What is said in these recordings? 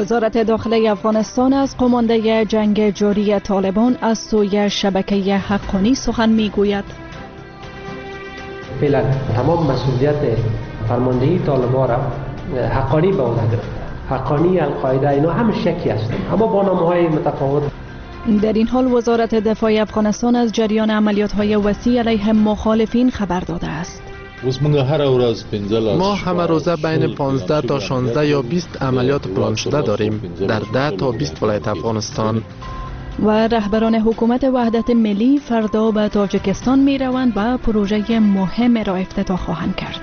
وزارت داخله افغانستان از قمانده جنگ جاری طالبان از سوی شبکه حقانی سخن میگوید. فعلا تمام مسئولیت فرماندهی طالبان را حقانی به عهده گرفته. حقانی، القاعده، اینا همه شکی هستند، اما با نام‌های متفاوت. در این حال وزارت دفاع افغانستان از جریان عملیات‌های وسیع علیه مخالفین خبر داده است. ما همه روزه بین 15 تا 16 یا 20 عملیات پلان شده داریم در 10 تا 20 ولایت افغانستان. و رهبران حکومت وحدت ملی فردا به تاجیکستان می روند و پروژه مهم را افتتاح خواهند کرد.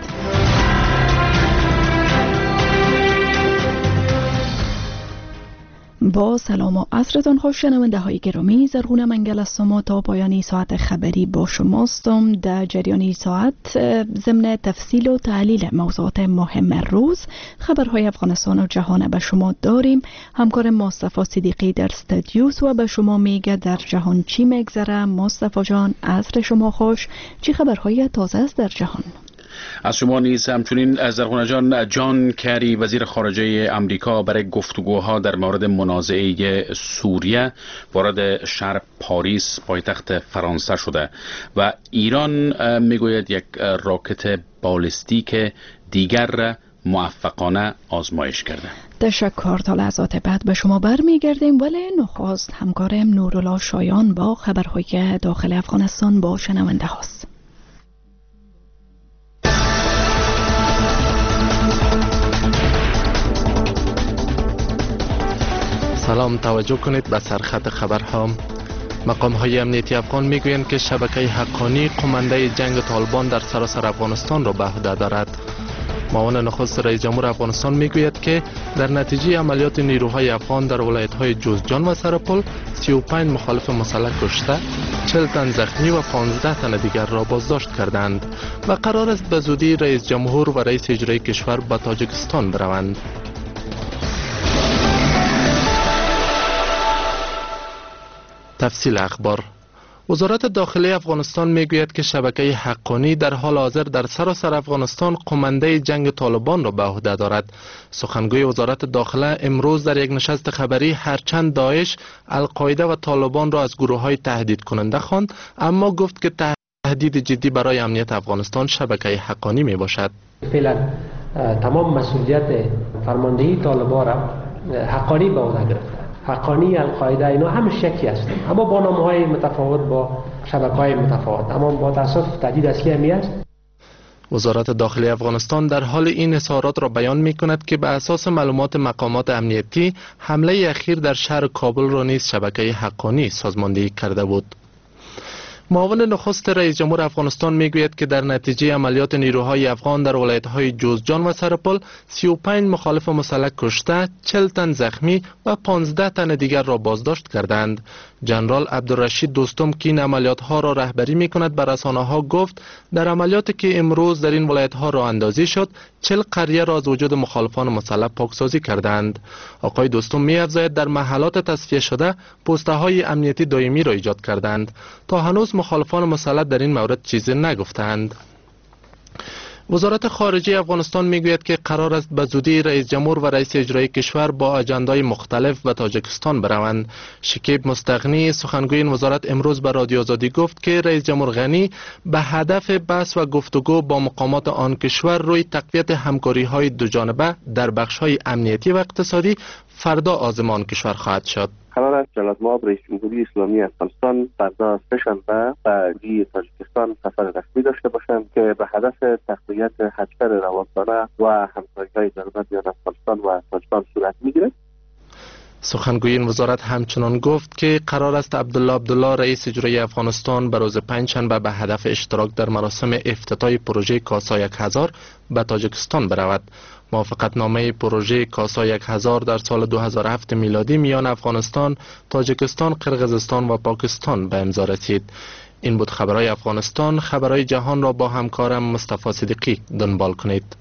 با سلام و عصرتان خوش شنونده های گرامی، زرغون منگل هستم و تا پایانی ساعت خبری با شماستم. در جریان ساعت ضمن تفصیل و تحلیل موضوعات مهم روز خبرهای افغانستان و جهان به شما داریم. همکار مصطفی صدیقی در استودیوس و به شما میگه در جهان چی میگذره. مصطفی جان، عصر شما خوش. چی خبرهای تازه است در جهان؟ از شما نیز همچنین زرغونه جان کری وزیر خارجه امریکا برای گفتگوها در مورد منازعه سوریه وارد شهر پاریس پایتخت فرانسه شده و ایران میگوید یک راکت بالستیک دیگر موفقانه آزمایش کرده. تشکر. تا لحظات بعد به شما برمیگردیم، ولی نخست همکارم نورالله شایان با خبرهای داخل افغانستان با شنونده هاست. سلام، توجه کنید به سرخط خبرها. مقام های امنیتی افغان میگویند که شبکه حقانی قمانده جنگ طالبان در سراسر افغانستان را به عهده دارد. معاون نخست رئیس جمهور افغانستان میگوید که در نتیجه عملیات نیروهای افغان در ولایت‌های جوزجان و سرپل 35 مخالف مسلح کشته، 40 تن زخمی و 15 تن دیگر را بازداشت کردند و قرار است به زودی رئیس جمهور و رئیس اجرایی کشور به تاجیکستان بروند. تفصیل اخبار. وزارت داخلی افغانستان میگوید که شبکه حقانی در حال حاضر در سراسر افغانستان قمانده جنگ طالبان را به عهده دارد. سخنگوی وزارت داخله امروز در یک نشست خبری هرچند داعش، القاعده و طالبان را از گروه‌های تهدید کننده خواند، اما گفت که تهدید جدی برای امنیت افغانستان شبکه حقانی می باشد. فعلا تمام مسئولیت فرماندهی طالبان را حقانی به عهده گرفته. حقانی، القاعده، اینا همه شکی هستند، اما با نام‌های متفاوت، با شبکه‌های متفاوت، اما با تأسف تهدید اصلی همی است. وزارت داخلی افغانستان در حال این اظهارات را بیان می کند که به اساس معلومات مقامات امنیتی حمله اخیر در شهر کابل را نیز شبکه حقانی سازماندهی کرده بود. معاون نخست رئیس جمهور افغانستان میگوید که در نتیجه عملیات نیروهای افغان در ولایت‌های جوزجان و سرپل 35 مخالف مسلح کشته، 40 تن زخمی و 15 تن دیگر را بازداشت کردند. جنرال عبدالرشید دوستم که این عملیات‌ها را رهبری می‌کند به رسانه‌ها گفت در عملیاتی که امروز در این ولایت‌ها راه اندازی شد 40 قریه را از وجود مخالفان مسلح پاکسازی کردند. آقای دوستم می‌افزاید در محلات تصفیه شده پست‌های امنیتی دائمی را ایجاد کردند. تا هنوز مخالفان مسلح در این مورد چیزی نگفتند. وزارت خارجه افغانستان میگوید که قرار است به زودی رئیس جمهور و رئیس اجرایی کشور با اجندای مختلف به تاجیکستان بروند. شکیب مستغنی سخنگوی این وزارت امروز به رادیو آزادی گفت که رئیس جمهور غنی به هدف بحث و گفتگو با مقامات آن کشور روی تقویت همکاری‌های دوجانبه در بخش‌های امنیتی و اقتصادی فردا عازم آن کشور خواهد شد. قرار است جلال مآب رئیس جمهوری اسلامی افغانستان فردا سه‌شنبه به تاجیکستان سفر رسمی داشته باشند که به هدف تقویت حشر روابط و همکاری‌های جانبه میان افغانستان و تاجیکستان صورت می‌گیرد. سخنگوی این وزارت همچنان گفت که قرار است عبدالله رئیس اجرایی افغانستان به روز پنجشنبه به هدف اشتراک در مراسم افتتاح پروژه کاسا 1000 به تاجیکستان برود. موافقتنامه پروژه کاسا 1000 در سال 2007 میلادی میان افغانستان، تاجیکستان، قرقیزستان و پاکستان به امضا رسید. این بود خبرهای افغانستان. خبرهای جهان را با همکارم مصطفی صدیقی دنبال کنید.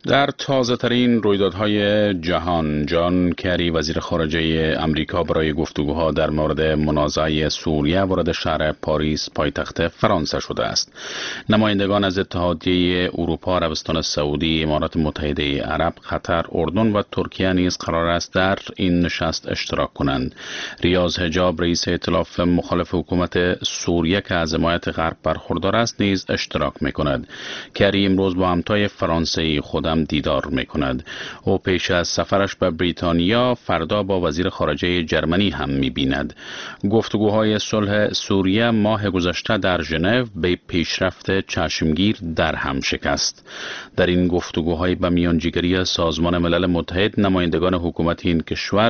در تازه ترین رویدادهای جهان، جان کری وزیر خارجه امریکا برای گفتگوها در مورد منازعه سوریه وارد شهر پاریس پایتخت فرانسه شده است. نمایندگان از اتحادیه اروپا، عربستان سعودی، امارات متحده عرب، قطر، اردن و ترکیه نیز قرار است در این نشست اشتراک کنند. ریاض حجاب رئیس ائتلاف مخالف حکومت سوریه که از حمایت غرب برخوردار است نیز اشتراک می‌کند. کری امروز با همتای فرانسوی خودم دیدار می‌کند. او پیش از سفرش به بریتانیا فردا با وزیر خارجه جرمنی هم می‌بیند. گفتگوهای صلح سوریه ماه گذشته در ژنو به پیشرفت چشمگیر در هم شکست. در این گفتگوهای به میانجیگری سازمان ملل متحد نمایندگان حکومت این کشور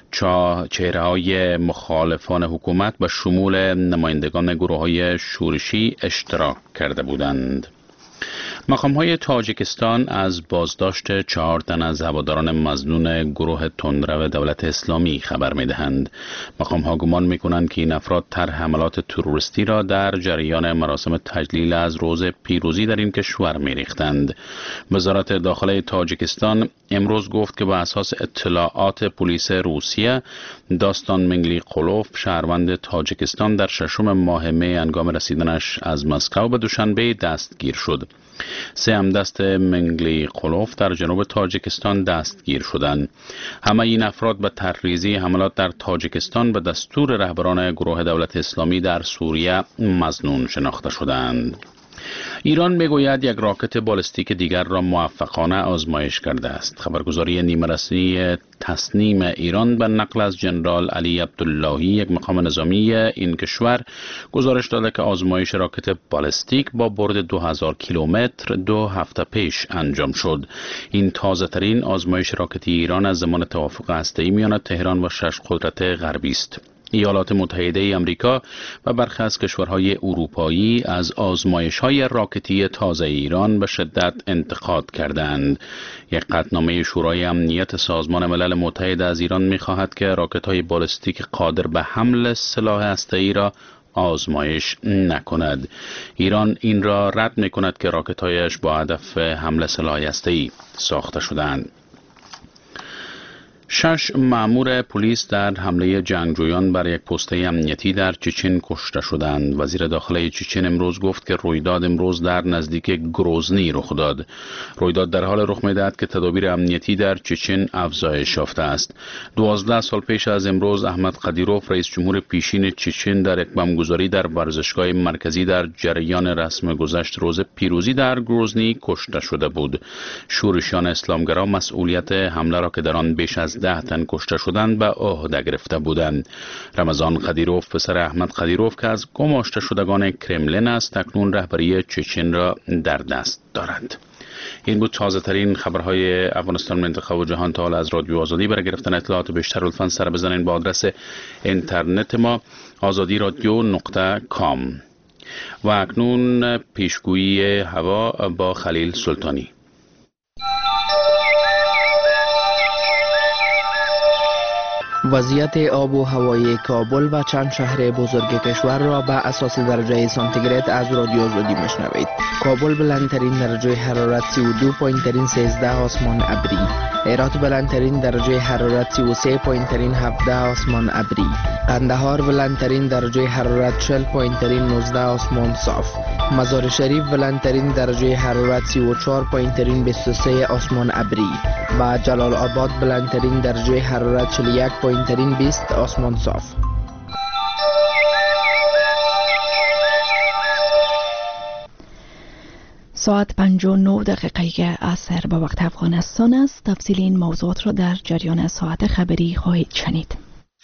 چهره‌های مخالفان حکومت به شمول نمایندگان گروه‌های شورشی اشتراک کرده بودند. مقام‌های تاجیکستان از بازداشت 4 تن از هواداران مظنون گروه تندرو دولت اسلامی خبر می‌دهند. مقام‌ها گمان می‌کنند که این افراد طرح حملات تروریستی را در جریان مراسم تجلیل از روز پیروزی در این کشور می‌ریختند. وزارت داخله تاجیکستان امروز گفت که بر اساس اطلاعات پلیس روسیه، داستان منگلی قولوف شهروند تاجیکستان در 6 ماه می هنگام رسیدنش از مسکو به دوشنبه دستگیر شد. 3 همدست منگلی قولوف در جنوب تاجیکستان دستگیر شدند. همه این افراد به تحریزی حملات در تاجیکستان به دستور رهبران گروه دولت اسلامی در سوریه مظنون شناخته شدند. ایران میگوید یک راکت بالستیک دیگر را موفقانه آزمایش کرده است. خبرگزاری نیمه رسمی تصنیم ایران به نقل از جنرال علی عبداللهی، یک مقام نظامی این کشور، گزارش داده که آزمایش راکت بالستیک با برد 2000 کیلومتر 2 هفته پیش انجام شد. این تازه ترین آزمایش راکتی ایران از زمان توافق هسته‌ای میان تهران و 6 قدرت غربی است. ایالات متحده آمریکا و برخی از کشورهای اروپایی از آزمایش‌های راکتی تازه ایران به شدت انتقاد کردند. یک قطعنامه شورای امنیت سازمان ملل متحد از ایران می‌خواهد که راکت‌های بالستیک قادر به حمل سلاح هسته‌ای را آزمایش نکند. ایران این را رد می‌کند که راکت‌هایش با هدف حمل سلاح هسته‌ای ساخته شده‌اند. 6 مأمور پلیس در حمله جنگجویان بر یک پست امنیتی در چچن کشته شدند. وزیر داخله چچن امروز گفت که رویداد امروز در نزدیک گروزنی رخ داد. رویداد در حال رخ می‌دهد که تدابیر امنیتی در چچن افزایش یافته است. 12 سال پیش از امروز احمد قدیروف رئیس جمهور پیشین چچن در یک بمبگذاری در ورزشگاه مرکزی در جریان رسم گذشت روز پیروزی در گروزنی کشته شده بود. شورشیان اسلامگرا مسئولیت حمله را که در آن بیش از 10 تن کشته شدند به عهده گرفته بودند. رمضان قدیروف پسر احمد قدیروف که از گماشته شدگان کرملین است، اکنون رهبری چچن را در دست دارد. این بود تازه ترین خبرهای افغانستان، منطقه و جهان. تا حال از رادیو آزادی برای گرفتن اطلاعات بیشتر لطفاً سر بزنید با آدرس اینترنت ما azadiradio.com. و اکنون پیشگویی هوا با خلیل سلطانی. وضعیت آب و هوای کابل و چند شهر بزرگ کشور را به اساس درجه سانتیگراد از رادیو آزادی میشنوید. کابل بلندترین درجه حرارت 32، پایینترین 13 آسمان ابری. هرات بلندترین درجه حرارت 33، پایینترین 17 آسمان ابری. قندهار بلندترین درجه حرارت 40، پایینترین 19 آسمان صاف. مزار شریف بلندترین درجه حرارت 34، پایینترین 23 آسمان ابری. و جلال آباد بلندترین درجه حرارت 41، پایینترین 20 آسمان صاف. ساعت 59 عصر به وقت افغانستان است. تفصیل این موضوعات را در جریان ساعت خبری خواهید شنید.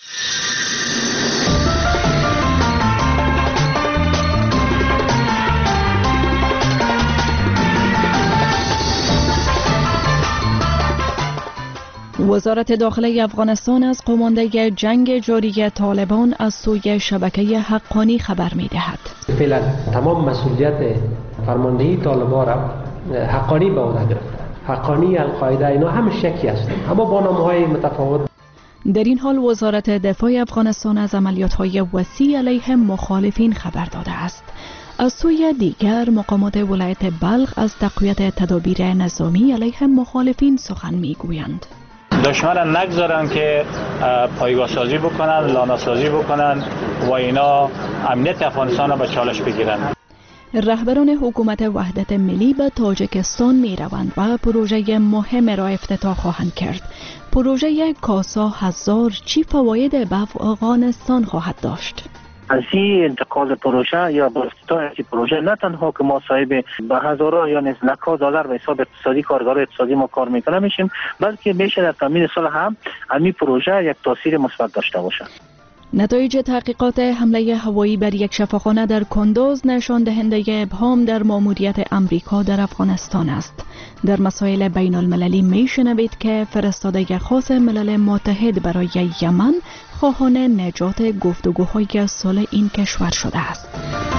وزارت داخله افغانستان از قماندگی جنگ جاری طالبان از سوی شبکه حقانی خبر می دهد. فعلا تمام مسئولیت فرماندهی طالبان را حقانی به عهده گرفته. حقانی، القاعده، اینا همه شکی هستند، اما با نام‌های متفاوت. در این حال وزارت دفاع افغانستان از عملیات‌های وسیع علیه مخالفین خبر داده است. از سوی دیگر مقامات ولایت بلخ از تقویت تدابیر نظامی علیه مخالفین سخن میگویند. دشمن نگذارن که پایگاه سازی بکنن، لانه سازی بکنن و اینا امنیت افغانستان را به چالش بگیرن. رهبران حکومت وحدت ملی به تاجیکستان می روند و پروژه مهم را افتتاح خواهند کرد. پروژه کاسا 1000 چی فواید به افغانستان خواهد داشت؟ از این انتقال پروژه یا با افتتاح این پروژه نه تنها که ما صاحب به هزارها یا لک‌ها دلار به حساب اقتصادی کارگرای اقتصادی ما کار میکنه میشیم، بلکه میشه در تامین صلح هم این پروژه یک تاثیر مثبت داشته باشه. نتایج تحقیقات حمله هوایی بر یک شفاخانه در کندوز نشان دهنده ابهام در ماموریت امریکا در افغانستان است. در مسائل بین المللی می شنوید که فرستاده خاص ملل متحد برای یمن خواهان نجات گفتگوهای صلح این کشور شده است.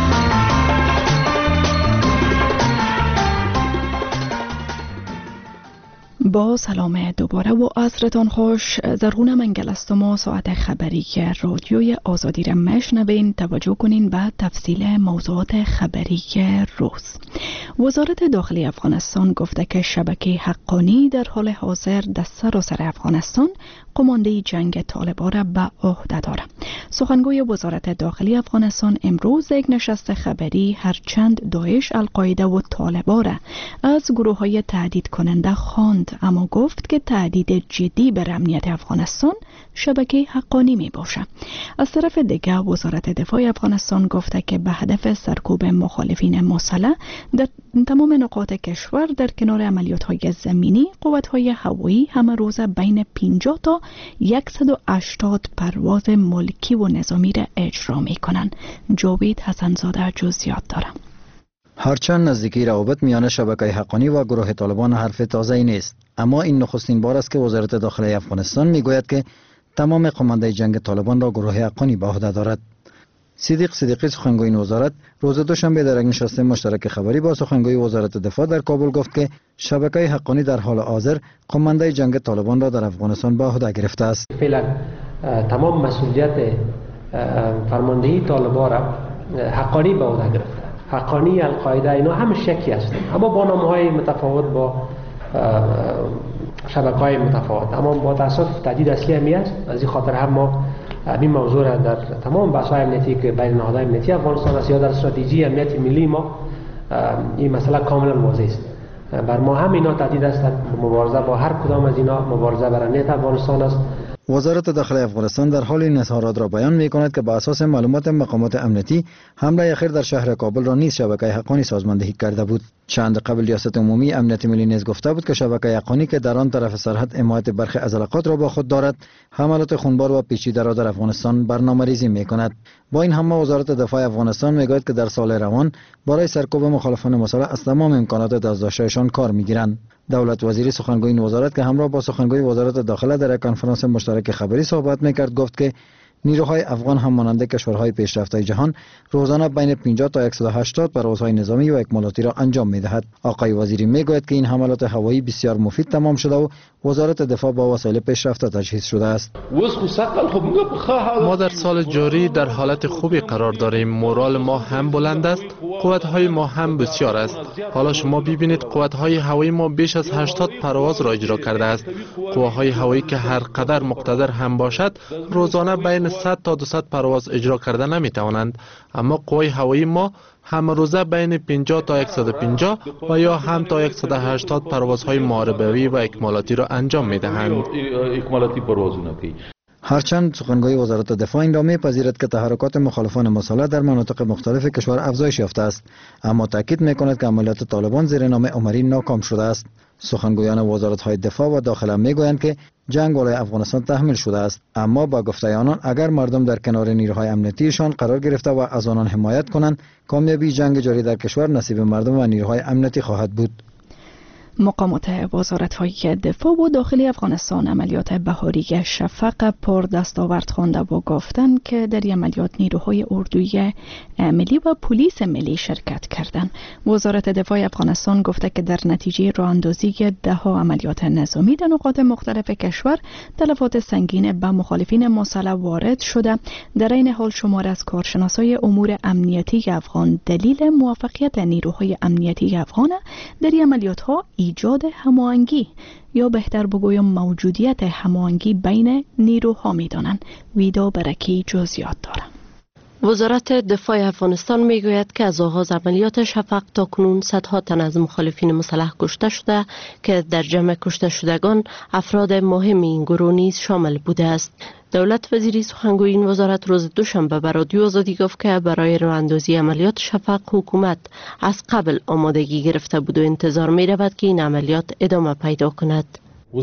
با سلام دوباره و عصرتان خوش. زرغونه منگل است و ما ساعت خبری رادیوی آزادی را میشنوین. توجه کنین به تفصیل موضوعات خبری روز. وزارت داخلی افغانستان گفته که شبکه حقانی در حال حاضر در سراسر افغانستان قمانده جنگ طالبان را به عهده دارد. سخنگوی وزارت داخلی افغانستان امروز یک نشست خبری هرچند داعش، القاعده و طالبان را از گروه‌های تهدید کننده خواند، اما گفت که تهدید جدی بر امنیت افغانستان شبکه حقانی می باشد. از طرف دیگر وزارت دفاع افغانستان گفته که به هدف سرکوب مخالفین مسلح در تمام نقاط کشور در کنار عملیات‌های زمینی قوت‌های هوایی همه روز بین 50 تا 180 پرواز ملکی و نظامی را اجرا می‌کنند. جاوید حسنزاده جزئیات دارد. هرچند نزدیکی روابط میان شبکه حقانی و گروه طالبان حرف تازه‌ای نیست، اما این نخستین بار است که وزارت داخلی افغانستان میگوید که تمام قمانده جنگ طالبان را گروه حقانی به عهده دارد. صدیق صدیقی سخنگوی این وزارت روز دوشنبه در یک نشست مشترک خبری با سخنگوی وزارت دفاع در کابل گفت که شبکه حقانی در حال حاضر قمانده جنگ طالبان را در افغانستان به عهده گرفته است. فعلا تمام مسئولیت فرماندهی طالبان را حقانی به عهده گرفته. حقانی، القاعده، اینا همه شکی هستند، اما با نام‌های متفاوت، با شبکه‌های متفاوت، اما با تأسف تهدید اصلی همی است. از این خاطر هم ما این موضوع را در تمام بحث‌های امنیتی که بین نهادهای امنیتی افغانستان است یا در استراتژی امنیتی ملی ما این مسئله کاملا واضح است. بر ما هم اینا تهدید است. مبارزه با هر کدام از اینا مبارزه بر امنیت افغانستان است. وزارت داخلی افغانستان در حال این اظهارات را بیان می‌کند که بر اساس معلومات مقامات امنیتی حمله اخیر در شهر کابل را نیز شبکه حقانی سازماندهی کرده بود. چند قبل ریاست عمومی امنیت ملی نیز گفته بود که شبکه حقانی که در آن طرف سرحد حمایت برخی از علاقات را با خود دارد، حملات خونبار و پیچیده را در افغانستان برنامه‌ریزی می‌کند. با این همه وزارت دفاع افغانستان می‌گوید که در سال روان برای سرکوب مخالفان مسلح از تمام امکانات دست‌داشته‌شان کار می‌گیرند. دولت وزیری سخنگوی این وزارت که همراه با سخنگوی وزارت داخله در یک کنفرانس مشترک خبری صحبت می‌کرد گفت که نیروهای افغان هم مانند کشورهای پیشرفته جهان روزانه بین 50 تا 180 پروازهای نظامی و اکمالاتی را انجام می‌دهد. آقای وزیری می‌گوید که این حملات هوایی بسیار مفید تمام شده و وزارت دفاع با وسایل پیشرفته تجهیز شده است. ما در سال جاری در حالت خوبی قرار داریم. مورال ما هم بلند است، قوت‌های ما هم بسیار است. حالا شما ببینید قوت‌های هوایی ما بیش از 80 پرواز را اجرا کرده است. قوه‌های هوایی که هر قدر مقتدر هم باشد روزانه بین 100 تا 200 پرواز اجرا کرده نمی‌توانند، اما قوای هوایی ما هم روزه بین 50 تا 150 و یا هم تا 180 پروازهای محاربه‌ای و اکمالاتی را انجام می‌دهند. هرچند سخنگوی وزارت دفاع این را می‌پذیرد که تحرکات مخالفان مسلح در مناطق مختلف کشور افزایش یافته است، اما تاکید می‌کند که عملیات طالبان زیر نام عمری ناکام شده است. سخنگویان وزارت‌های دفاع و داخله می‌گویند که جنگ بالای افغانستان تحمیل شده است، اما با گفته آنان اگر مردم در کنار نیروهای امنیتیشان قرار گرفته و از آنان حمایت کنند، کامیابی جنگ جاری در کشور نصیب مردم و نیروهای امنیتی خواهد بود. مقامات وزارت‌های دفاع و داخلی افغانستان عملیات بهاری شفق پر دستاورد خوانده و گفتند که در این عملیات نیروهای اردوی ملی و پلیس ملی شرکت کردند. وزارت دفاع افغانستان گفته که در نتیجه راهاندازی 10 عملیات نظامی در نقاط مختلف کشور تلفات سنگین به مخالفین مسلح وارد شده. در این حال شمار از کارشناسای امور امنیتی افغان دلیل موفقیت نیروهای امنیتی افغان در این عملیات‌ها ایجاد هماهنگی یا بهتر بگویم موجودیت هماهنگی بین نیروها می‌دانند. ویدا برکی جزئیات دارد. وزارت دفاع افغانستان میگوید که از آغاز عملیات شفق تا کنون صدها تن از مخالفین مسلح کشته شده که در جمع کشته شدگان افراد مهم این گروه نیز شامل بوده است. دولت وزیری سخنگوی این وزارت روز دوشنبه به رادیو آزادی گفت که برای راهاندازی عملیات شفق حکومت از قبل آمادگی گرفته بود و انتظار می رود که این عملیات ادامه پیدا کند.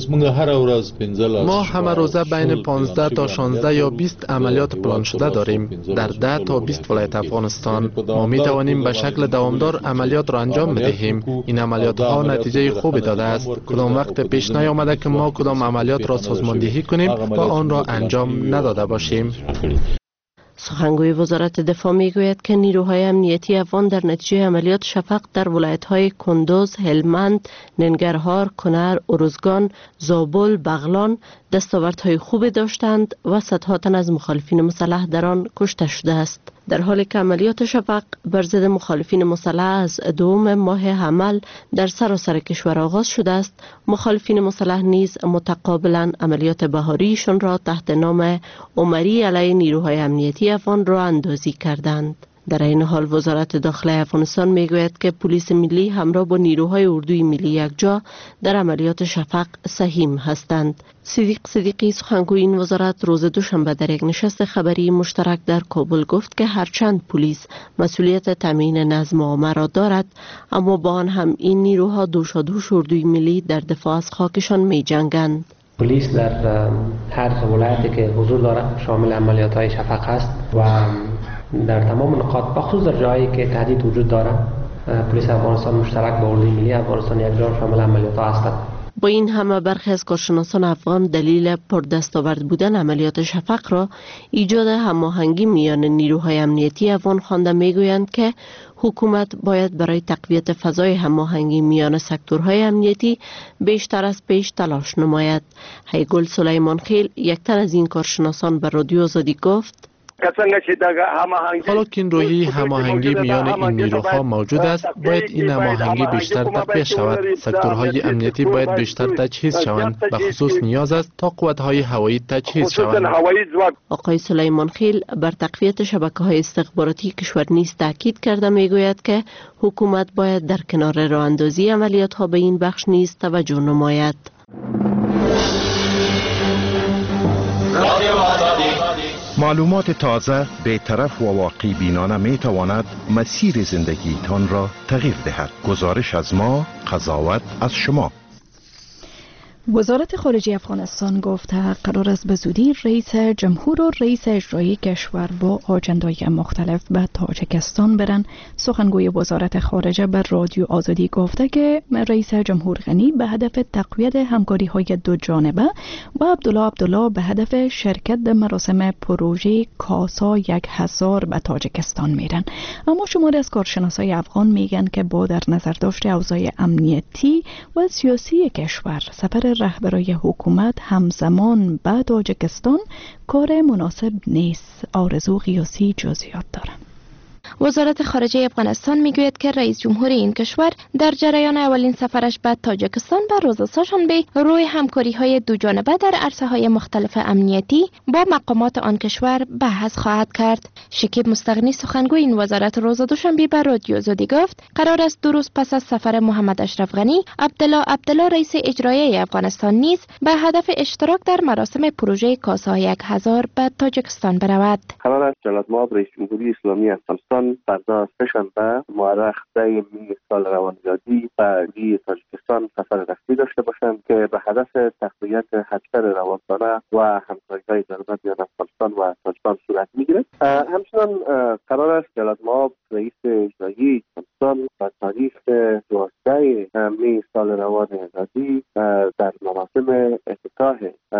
ما همه روزه بین 15 تا 16 یا 20 عملیات پلان شده داریم در 10 تا 20 ولایت افغانستان. ما می توانیم به شکل دوامدار عملیات را انجام بدهیم. این عملیات ها نتیجه خوبی داده است. کدام وقت پیش نیامده که ما کدام عملیات را سازماندهی کنیم و آن را انجام نداده باشیم. سخنگوی وزارت دفاع میگوید که نیروهای امنیتی افغان در نتیجه عملیات شفق در ولایت‌های کندوز، هلمند، ننگرهار، کنر، ارزگان، زابل، بغلان دستاوردهای خوب داشتند و صدها تن از مخالفین مسلح در آن کشته شده است. در حالی که عملیات شفق بر ضد مخالفین مسلح از دوم ماه حمل در سراسر کشور آغاز شده است، مخالفین مسلح نیز متقابلا عملیات بهاریشان را تحت نام عمری علیه نیروهای امنیتی افغان راه اندازی کردند. در این حال وزارت داخلی افغانستان میگوید که پلیس ملی همراه با نیروهای اردوی ملی یکجا در عملیات شفق سهیم هستند. صدیق صدیقی سخنگوی این وزارت روز دوشنبه در یک نشست خبری مشترک در کابل گفت که هرچند پلیس مسئولیت تامین نظم و عامه را دارد، اما با آن هم این نیروها دوشادوش اردوی ملی در دفاع از خاکشان می جنگند. پلیس در هر ولایتی که حضور دارد شامل عملیات‌های شفق است و در تمام نقاط بخصوص در جایی که تهدید وجود دارد پلیس افغانستان مشترک با اردوی ملی افغانستان یکجا شامل عملیات هستند. با این همه برخی از کارشناسان افغان دلیل پردستاورد بودن عملیات شفق را ایجاد هماهنگی میان نیروهای امنیتی افغان خوانده میگویند که حکومت باید برای تقویت فضای هماهنگی میان سکتورهای امنیتی بیشتر از پیش تلاش نماید. هیگل سلیمان خیل یک تن از این کارشناسان به رادیو آزادی گفت: حالا که این روحی هماهنگی میان این نیروها موجود است، باید این هماهنگی بیشتر تقویت شود. سکتورهای امنیتی باید بیشتر تجهیز شوند. به خصوص نیاز است تا قوت‌های هوایی تجهیز شوند. آقای سلیمان خیل بر تقویت شبکه‌های استخباراتی کشور نیز تاکید کرده میگوید که حکومت باید در کنار راه‌اندازی عملیات‌ها به این بخش نیز توجه نماید. معلومات تازه، بی‌طرف و واقع بینانه می تواند مسیر زندگیتان را تغییر دهد. گزارش از ما، قضاوت از شما. وزارت خارجه افغانستان گفته قرار است به زودی رئیس جمهور و رئیس اجرایی کشور با آجندای مختلف به تاجیکستان برن. سخنگوی وزارت خارجه به رادیو آزادی گفته که رئیس جمهور غنی به هدف تقویت همکاری‌های دو جانبه و عبدالله به هدف شرکت در مراسم پروژه کاسا 1000 به تاجیکستان میرن. اما شماری از کارشناسای افغان میگن که با در نظر داشت اوضاع امنیتی و سیاسی کشور سفر رهبرای حکومت همزمان به تاجیکستان کار مناسب نیست. آرزو قیاسی جزئیات دارم. وزارت خارجه افغانستان میگوید که رئیس جمهور این کشور در جریان اولین سفرش به تاجیکستان به روز سه‌شنبه روی همکاری‌های دو جانبه در عرصه‌های مختلف امنیتی با مقامات آن کشور بحث خواهد کرد. شکیب مستغنی سخنگوی این وزارت روز دوشنبه به رادیو آزادی گفت قرار است 2 روز پس از سفر محمد اشرف غنی، عبدالله رئیس اجرایی افغانستان نیز به هدف اشتراک در مراسم پروژه کاسا 1000 به تاجیکستان برود. قرار است جلالت مآب رئیس جمهوری اسلامی افغانستان تاجیکستان فردا سه‌شنبه مورخ 10 می سال روان میلادی به تاجیکستان سفر رسمی داشته باشند که به هدف تقویت حجر روانسانه و همکاری‌های در میان افغانستان و تاجیکستان صورت می‌گیرد. همچنین قرار است جلال مآب رئیس اجرایی افغانستان به تاریخ 12 می سال روان میلادی در مراسم افتتاح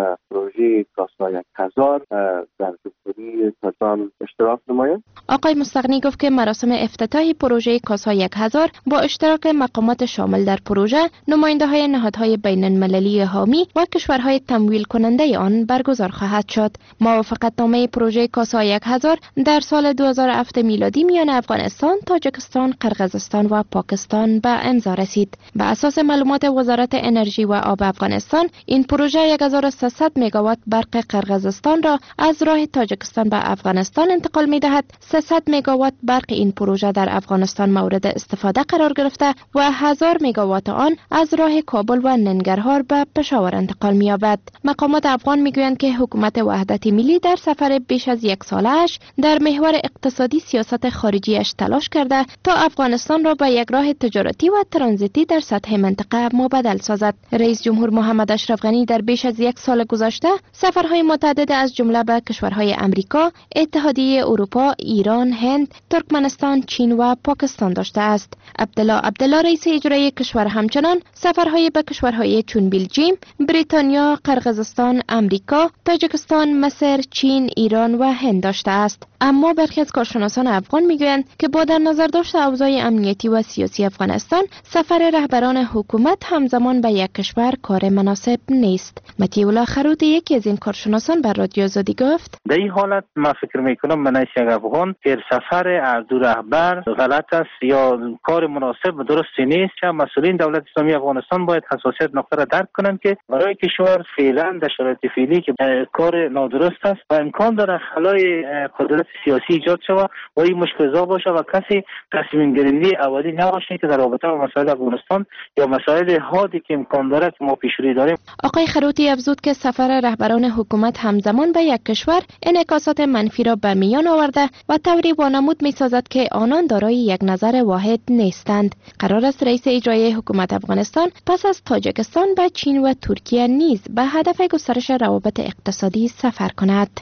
پروژه کاسا 1000 در جمهوری تاجیکستان اشتراک نماید. آقای مستغنی گفت که مراسم افتتاحی پروژه کاسا 1000 با اشتراک مقامات شامل در پروژه، نماینده‌های نهادهای بین‌المللی حامی و کشورهای تمویل کننده آن برگزار خواهد شد. موافقتنامه پروژه کاسا 1000 در سال 2007 میلادی میان افغانستان، تاجیکستان، قرقیزستان و پاکستان به امضا رسید. به اساس معلومات وزارت انرژی و آب افغانستان، این پروژه 1300 مگاوات برق قرقیزستان را از راه تاجیکستان به افغانستان انتقال می‌دهد. 300 مگاوات برق این پروژه در افغانستان مورد استفاده قرار گرفته و 1000 مگاوات آن از راه کابل و ننگرهار به پشاور انتقال می‌یابد. مقامات افغان می‌گویند که حکومت وحدت ملی در سفر بیش از یک ساله‌اش در محور اقتصادی سیاست خارجیش تلاش کرده تا افغانستان را به یک راه تجارتی و ترانزیتی در سطح منطقه مبدل سازد. رئیس جمهور محمد اشرف غنی در بیش از یک سال گذشته سفرهای متعدد از جمله به کشورهای امریکا، اتحادیه اروپا، ایران، هند، ترکمنستان، چین و پاکستان داشته است. عبدالله رئیس اجرایی کشور همچنان سفرهای به کشورهای چون بلژیم، بریتانیا، قرقیزستان، امریکا، تاجیکستان، مصر، چین، ایران و هند داشته است. اما برخی از کارشناسان افغان میگویند که با در نظر داشت اوضاع امنیتی و سیاسی افغانستان، سفر رهبران حکومت همزمان به یک کشور کار مناسب نیست. مطیع الله خروت، یکی از این کارشناسان، بر رادیو آزادی گفت: در این حالت ما فکر میکنم من یک افغان که سفر از دو رهبر غلط است یا کار مناسب درستی نیست. که مسئولین دولت اسلامی افغانستان باید حساسیت نقطه را درک کنند که برای کشور فعلا در شرایط فعلی که کار نادرست است و امکان داره خلای قدرت سیاسی ایجاد شود و این مشکل باشه و کسی تصمیم گیری اولی نباشه که در رابطه با مسائل افغانستان یا مسائل حادی که امکان داره که ما پیشروی داریم. آقای خروتی افزود که سفر رهبران حکومت همزمان به یک کشور انعکاسات منفی را به میان آورده و طوری وانمود می‌سازد که آنان دارای یک نظر واحد نیستند. قرار است رئیس اجرایی حکومت افغانستان پس از تاجیکستان به چین و ترکیه نیز به هدف گسترش روابط اقتصادی سفر کند.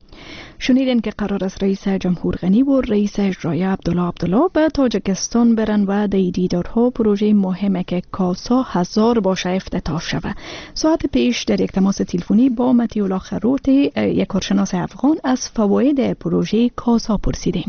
شنیدین که قرار است رئیس جمهور غنی و رئیس اجرایی عبدالله به تاجیکستان برن و در دیدارها پروژه مهمه که کاسا 1000 باشه افتتاح شود. ساعت پیش در یک تماس تلفنی با مطیع الله خروت، یک کارشناس افغان، از فواید پروژه کاسا پرسیدیم.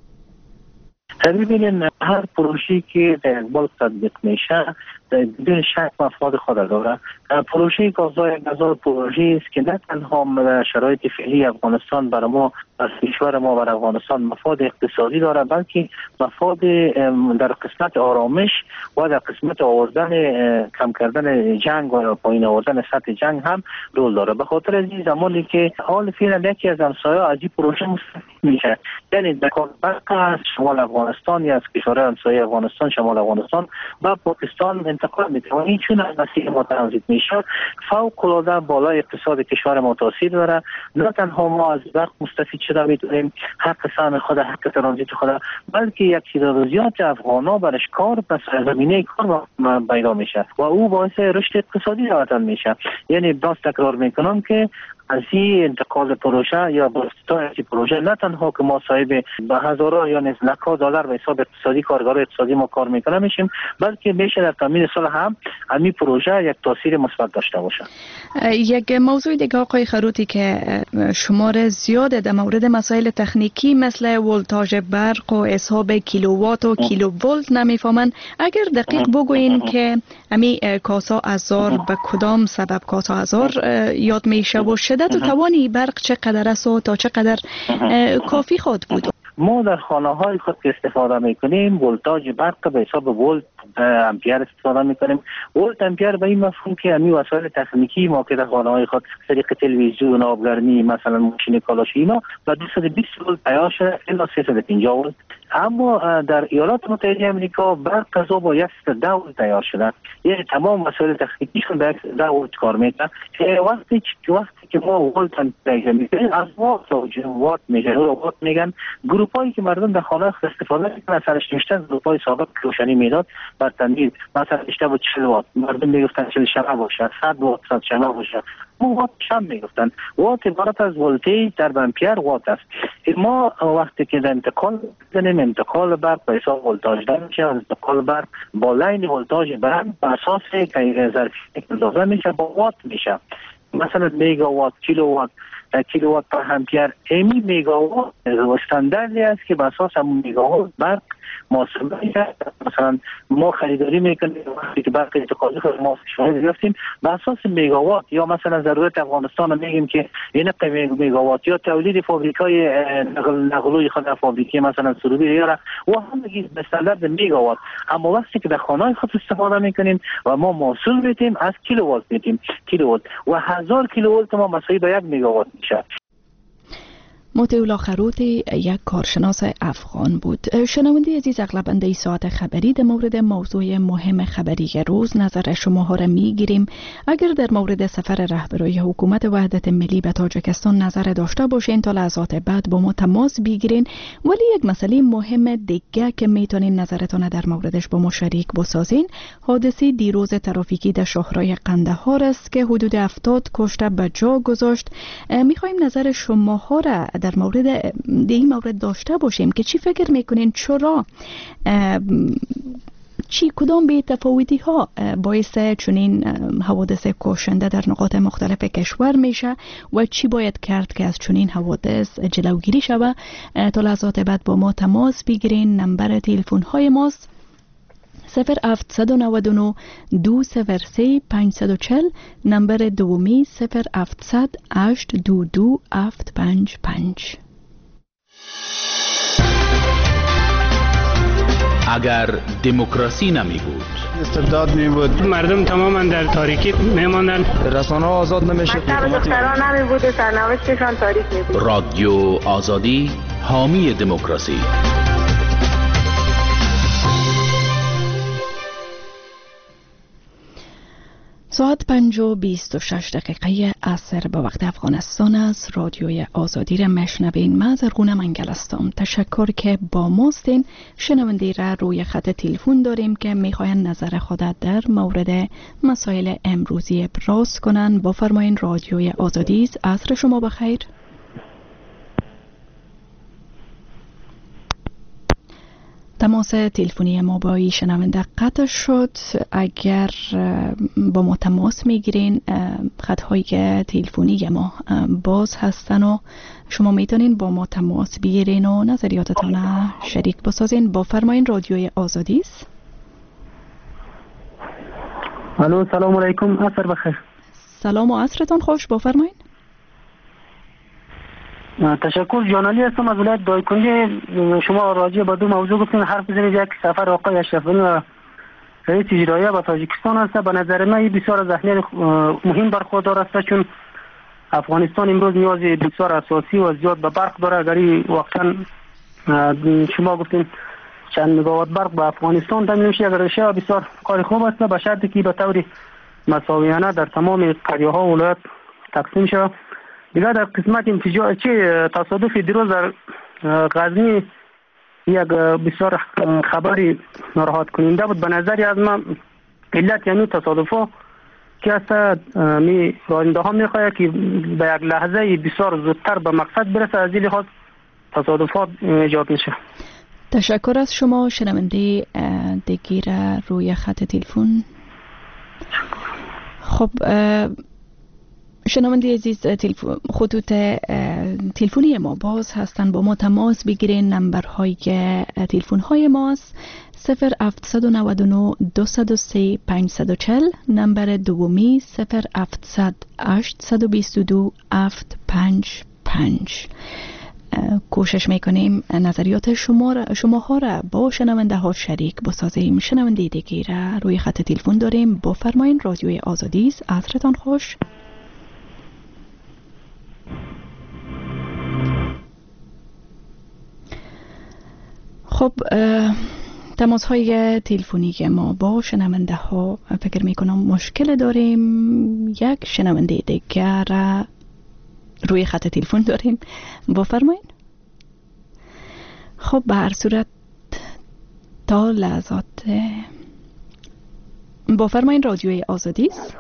ببینید، هر پروژه‌ای که در اقبال تطبیق میشه بدون شک مفاد خود داره. پروژه کاسا 1000 پروژه است که نه تنها در شرایط فعلی افغانستان برای ما از کشور ما و افغانستان مفاد اقتصادی داره، بلکه مفاد در قسمت آرامش و در قسمت آوردن کم کردن جنگ و پایین آوردن سطح جنگ هم رول داره. به خاطر از این زمانی که حال فعلا یکی از همسایه‌ها از این پروژه مستفید میشه، یعنی در برق از شمال افغانستان یا از کشورهای همسایه افغانستان، شمال افغانستان و پاکستان انتقال میده و این چون از مسیر ما ترانزیت میشه فوق العاده بالای اقتصاد کشور ما تاثیر داره. نه تنها ما از برق مستفید شده میتونیم حق سهم خود، حق ترانزیت خود، بلکه یک تعداد زیاد افغانا برش کار پس زمینه کار پیدا میشه و او باعث رشد اقتصادی وطن میشه. یعنی باز تکرار میکنم که از این انتقال پروژه یا با افتتاح پروژه نه تنها که ما صاحب به هزارها یا لک‌ها دلار به حساب اقتصادی کارگرای اقتصادی ما کار میکنه میشیم، بلکه میشه در تامین صلح هم همین پروژه یک تاثیر مثبت داشته باشه. یک موضوع دیگه آقای خروتی که شمار زیاد در مورد مسائل تکنیکی مثل ولتاژ برق و حساب کیلووات و کیلوولت نمیفهمن، اگر دقیق بگوین که همین کاسا 1000 به کدام سبب کاسا 1000 یاد میشه و شدت و توانی برق چقدر است و تا چقدر کافی خود بود؟ ما در خانه های خود که استفاده میکنیم ولتاژ برق به حساب ولت امپیر استفاده میکنیم. ولت امپیر به این مفهوم که همین وسایل تکنیکی ما که در خانه‌های خود طریق تلویزیون، آبگرمی، مثلا ماشین کالاشی اینا و 220 ولت تیار شده الی 350 ولت. اما در ایالات متحده آمریکا برق قضا با 110 ولت تیار شده، یعنی تمام وسایل تکنیکیشون به 110 ولت کار میکنه. وقتی که ما ولت امپیر میکنیم از وات تا وات میگن، وات میگن گروپایی که مردم در خانه خود استفاده میکنن سرش نوشتن گروپای سابق روشنی میداد بر تنبیه، مثلا اشتباه 40 وات مردم میگفتن 40 شمع باشه، 100 وات 100 شمع باشه، ما وات شم میگفتن. وات عبارت از ولتیج در امپیر وات است. ما وقتی که در انتقال برق به حساب ولتاژ در میشه، انتقال برق با لاین ولتاژ برق بر اساس که ظرفیت اندازه میشه با وات میشه. مثلا میگاوات، کیلووات، کیلووات پر امپیر، امی میگاوات استانداردی است که بر اساس همون میگاوات برق محاسبه میشه. مثلا ما خریداری میکنیم وقتی که برق انتقالی خود ما شاهد گرفتیم بر اساس میگاوات، یا مثلا ضرورت افغانستان میگیم که این میگاوات، یا تولید فابریکای نقلوی خود در فابریکه مثلا سروبی یا و همگی به استاندارد میگاوات. اما وقتی که در خانه خود استفاده میکنیم و ما محصول میتیم از کیلووات میتیم، کیلووات و 1000 کیلووات ما مساوی به 1 میگاوات میشه. مطیع خروطی یک کارشناس افغان بود. شنونده عزیز، اغلبنده ساعت خبری در مورد موضوع مهم خبری روز نظر شما ها را می گیریم. اگر در مورد سفر رهبرای حکومت وحدت ملی به تاجیکستان نظر داشته باشین تا لحظات بعد با ما تماس بگیرین. ولی یک مسئله مهم دیگه که میتونین نظرتون در موردش با ما شریک بسازین، حادثه دیروز ترافیکی در شاهراه قندهار است که حدود 70 کشته به جا گذاشت. میخوایم نظر شما ها را در مورد این مورد داشته باشیم که چی فکر میکنین، چرا کدام بی‌تفاوتی ها باعث چنین حوادث کشنده در نقاط مختلف کشور میشه و چی باید کرد که از چنین حوادث جلوگیری شود. تا لحظات بعد با ما تماس بگیرین. نمبر تلفن های ماست 0799 203 540، نمبر دومی 0700 822 755. اگر دموکراسی نمی بود، استبداد می بود، مردم تماما در تاریکی می ماندن، رسانه ها آزاد نمیشه، دختران نمی بود، سرنوشتشان تاریک می بود. رادیو آزادی حامی دموکراسی. ساعت 5:26 عصر به وقت افغانستان است. رادیوی آزادی را میشنوین. من زرغونه منگل هستم. تشکر که با ماستین. شنونده را روی خط تلفن داریم که میخواین نظر خود در مورد مسائل امروزی ابراز کنن. با فرمایین رادیوی آزادی است. عصر شما بخیر. تماس تلفنی ما با این شنونده قطع شد. اگر با ما تماس میگیرین، خطهای تلفنی ما باز هستن و شما میتونین با ما تماس بگیرین و نظریاتتان شریک بسازین. با فرمایین رادیوی آزادی است. الو، سلام علیکم، عصر بخیر. سلام و عصرتان خوش. با فرمایین. تشکر. جانالی هستم از ولایت دایکنی. شما راجع به دو موضوع گفتین، حرف بزنید. یک سفر آقای اشرف غنی و رئیس اجرایی به تاجیکستان است. به نظر من بسیار از اهمیت مهم برخوردار است، چون افغانستان امروز نیاز بسیار اساسی و زیاد به برق داره. اگر واقعا شما گفتین چند مگاوات برق به افغانستان تامین میشه، اگر بشه بسیار کار خوب است، به شرطی که به طور مساویانه در تمام قریه‌ها و ولایت تقسیم شود. دیگه در قسمت انفجار چه تصادف دیروز در غزنی یک بسیار خبری ناراحت کننده بود. به نظری از من علت یعنی تصادفا که است می راننده ها میخواهد که به یک لحظه بسیار زودتر به مقصد برسه، از این لحاظ تصادفات ایجاد میشه. تشکر از شما. شنونده دیگر روی خط تلفن. خب شنونده عزیز، خطوط تلفنی ما باز هستن. با ما تماس بگیرین. نمبرهای تلفن های ماست 0799 203 540، نمبر دومی 0700 822 755. کوشش میکنیم نظریات شماها را با شنونده ها شریک بسازیم. شنونده دیگه را روی خط تلفن داریم. بفرمایین. رادیوی آزادی است. عصرتان خوش. خب تماس های تلفنی که ما با شنونده ها فکر میکنم مشکل داریم. یک شنونده دیگر را روی خط تلفن داریم. بفرمایید. خب به هر صورت تا لحظات بفرمایید. رادیوی آزادی است.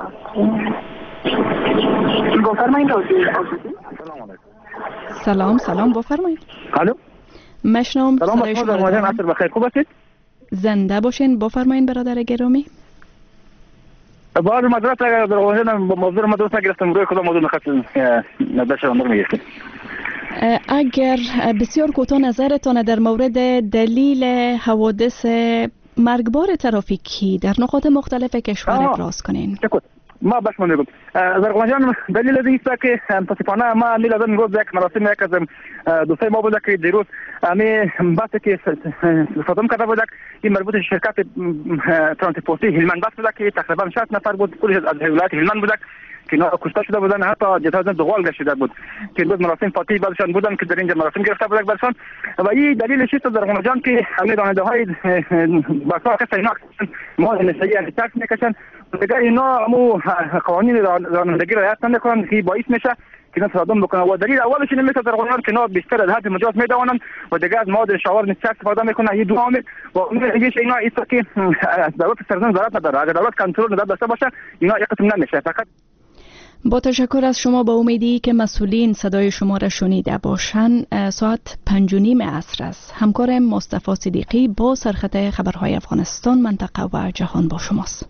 سلام بفرمایید. الو مشنوم. صدای شما را. عصر بخیر. خوب هستید؟ زنده باشین. بفرمایید برادر گرامی. بعد مدرسه اگر در واقع موضوع مدرسه گرفتم روی کدام موضوع می‌خواستم نظرشون می‌گفتید؟ اگر بسیار کوتاه نظرتان در مورد دلیل حوادث مرگبار ترافیکی در نقاط مختلف کشور ابراز کنین. ما باش میگم زرغون جان دلیل دیگه است که متاسفانه ما میلاد امروز یک مراسم یک از دوستای ما بود که دیروز می بحثی که صدام کرده بود این مربوط شرکت ترانسپورتی هلمند بس بود که تقریبا 60 نفر بود کلی از ولایت هلمند بود که اینا کشته شده بودن حتی جسد دوغال گشته بود که امروز مراسم فاتحی بعدشان بودن که در اینجا مراسم گرفته بود بعدشان و این دلیلش است زرغون جان که همه راننده های بسا که اینا ما نشایی تاکسی میکشن دیگه اینا مو قوانین رانندگی رعایت نمیکنن که باعث میشه که اینا تصادم بکنن و دلیل اولش این مثل زرغون جان که اینا بیشتر از حد مجاز میدونن و دیگه از مواد شاور نیست استفاده میکنن این دو عامل و میگه اینا است که دولت سرزن ضرورت نداره اگر دولت کنترل داشته باشه اینا یک قسم نمیشه. فقط با تشکر از شما با امیدی که مسئولین صدای شما را شنیده باشند. ساعت 5:30 عصر است. همکارم مصطفی صدیقی با سرخط خبرهای افغانستان، منطقه و جهان با شماست.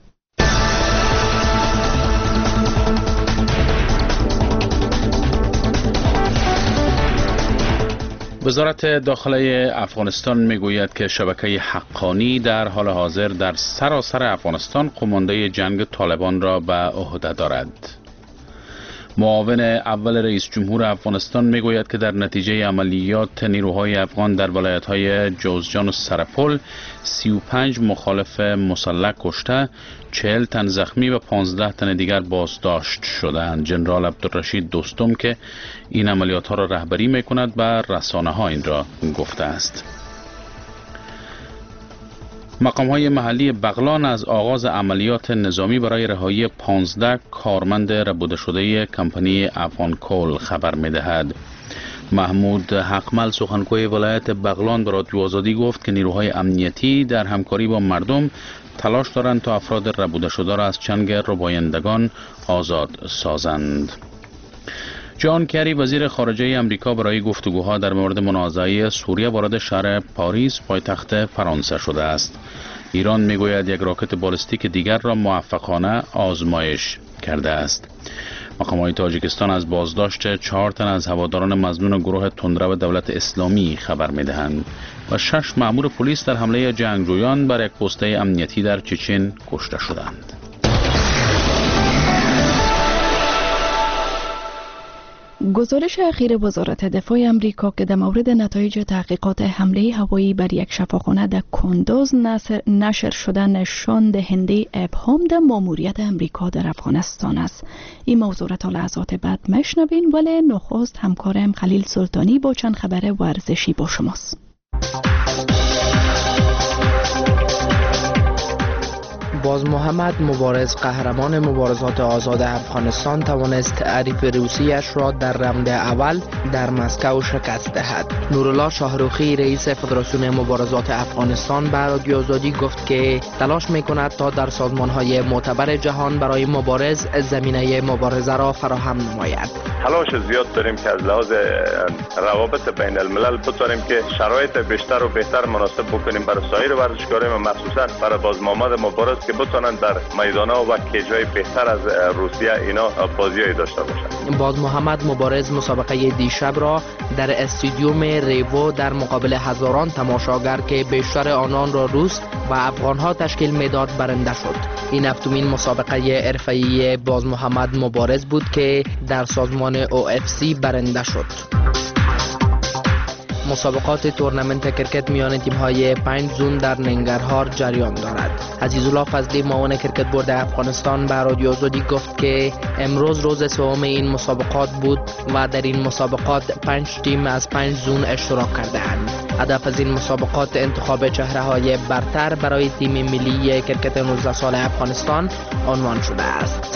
وزارت داخله افغانستان میگوید که شبکه حقانی در حال حاضر در سراسر افغانستان قمانده جنگ طالبان را به عهده دارد. معاون اول رئیس جمهور افغانستان میگوید که در نتیجه عملیات نیروهای افغان در ولایت‌های جوزجان و سرپل 35 مخالف مسلح کشته، 40 تن زخمی و 15 تن دیگر بازداشت شدند. جنرال عبدالرشید دوستم که این عملیات ها را رهبری میکند به رسانه ها این را گفته است. مقام‌های محلی بغلان از آغاز عملیات نظامی برای رهایی 15 کارمند ربوده شده کمپانی افغان کول خبر می‌دهد. محمود حقمل سخنگوی ولایت بغلان به رادیو آزادی گفت که نیروهای امنیتی در همکاری با مردم تلاش دارند تا افراد ربوده شده را از چنگ ربایندگان آزاد سازند. جان کری وزیر خارجه امریکا برای گفتگوها در مورد منازعه سوریه وارد شهر پاریس پایتخت فرانسه شده است. ایران میگوید یک راکت بالستیک دیگر را موفقانه آزمایش کرده است. مقامات تاجیکستان از بازداشت 4 تن از هواداران مظنون گروه تندرو دولت اسلامی خبر میدهند و 6 مأمور پلیس در حمله جنگجویان بر یک پسته امنیتی در چچن کشته شدند. گزارش اخیر وزارت دفاع امریکا که در مورد نتایج تحقیقات حمله هوایی بر یک شفاخانه در کندوز نشر شده نشان دهنده ابهام در ماموریت امریکا در افغانستان است. این موضوع را تا لحظات بعد میشنوین، ولی نخست همکارم خلیل سلطانی با چند خبر ورزشی با شماست. باز محمد مبارز قهرمان مبارزات آزاد افغانستان توانست حریف روسیش را در راند اول در مسکو شکست دهد. نورالله شاهروخی رئیس فدراسیون مبارزات افغانستان به رادیو آزادی گفت که تلاش میکند تا در سازمان‌های معتبر جهان برای مبارز زمینه مبارزه را فراهم نماید. تلاش زیاد داریم که از لحاظ روابط بین الملل بتوانیم که شرایط بیشتر و بهتر مناسب بکنیم برای سایر ورزشکاران و مخصوصا برای باز محمد مبارز که بتونن در میدان‌ها و کیج‌های بهتر از روسیه اینا بازی‌ای داشته باشند. باز محمد مبارز مسابقه دیشب را در استادیوم ریوو در مقابل هزاران تماشاگر که بیشتر آنان را روس و افغان‌ها تشکیل میداد برنده شد. این هفتمین مسابقه حرفه‌ای باز محمد مبارز بود که در سازمان OFC برنده شد. مسابقات تورنمنت کرکت میان تیم‌های 5 زون در ننگرهار جریان دارد. عزیزالله فضلی معاون کرکت بورد افغانستان به رادیو آزادی گفت که امروز روز سوم این مسابقات بود و در این مسابقات 5 تیم از 5 زون اشتراک کرده‌اند. هدف از این مسابقات انتخاب چهره‌های برتر برای تیم ملی کرکت 19 سال افغانستان عنوان شده است.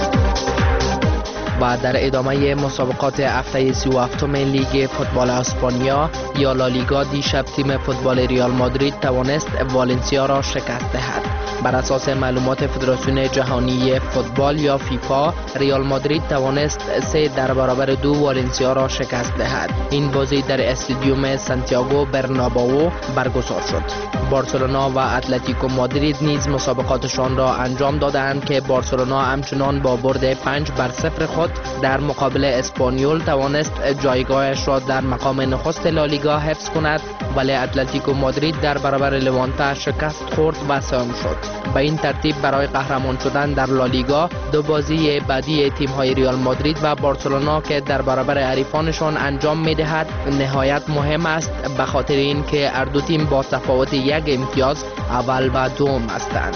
و در ادامه مسابقات هفته 37 لیگ فوتبال اسپانیا یا لالیگا دیشب تیم فوتبال ریال مادرید توانست والنسیا را شکست دهد. بر اساس معلومات فدراسیون جهانی فوتبال یا فیفا، ریال مادرید توانست 3-2 والنسیا را شکست دهد. این بازی در استادیوم سانتیاگو برنابئو برگزار شد. بارسلونا و اتلتیکو مادرید نیز مسابقاتشان را انجام دادند که بارسلونا همچنان با برد 5-0 خود در مقابل اسپانیول توانست جایگاهش را در مقام نخست لالیگا حفظ کند، ولی اتلتیکو مادرید در برابر لوانته شکست خورد و سوم شد. به این ترتیب برای قهرمان شدن در لالیگا دو بازی بعدی تیم‌های ریال مادرید و بارسلونا که در برابر حریفانشان انجام می‌دهد نهایت مهم است، به خاطر اینکه هر دو تیم با تفاوت 1 امتیاز اول و دوم هستند.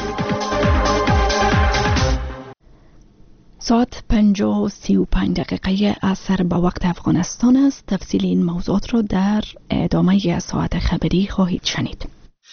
ساعت 5:35 عصر به وقت افغانستان است. تفصیل این موضوعات را در ادامه ساعت خبری خواهید شنید.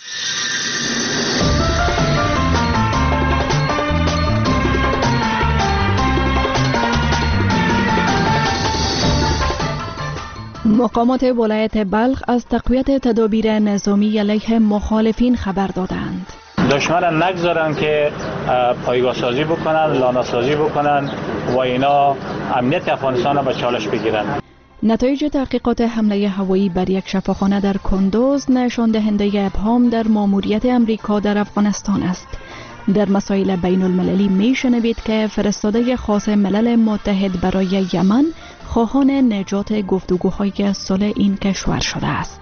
مقامات ولایت بلخ از تقویت تدابیر نظامی علیه مخالفین خبر دادند. دشمن نگذارن که پایگاه سازی بکنن، لانه سازی بکنن و اینا امنیت افغانستان را به چالش بگیرن. نتایج تحقیقات حمله هوایی بر یک شفاخانه در کندوز نشان دهنده ابهام در ماموریت امریکا در افغانستان است. در مسائل بین المللی می شنوید که فرستاده خاص ملل متحد برای یمن خواهان نجات گفتگوهای صلح این کشور شده است.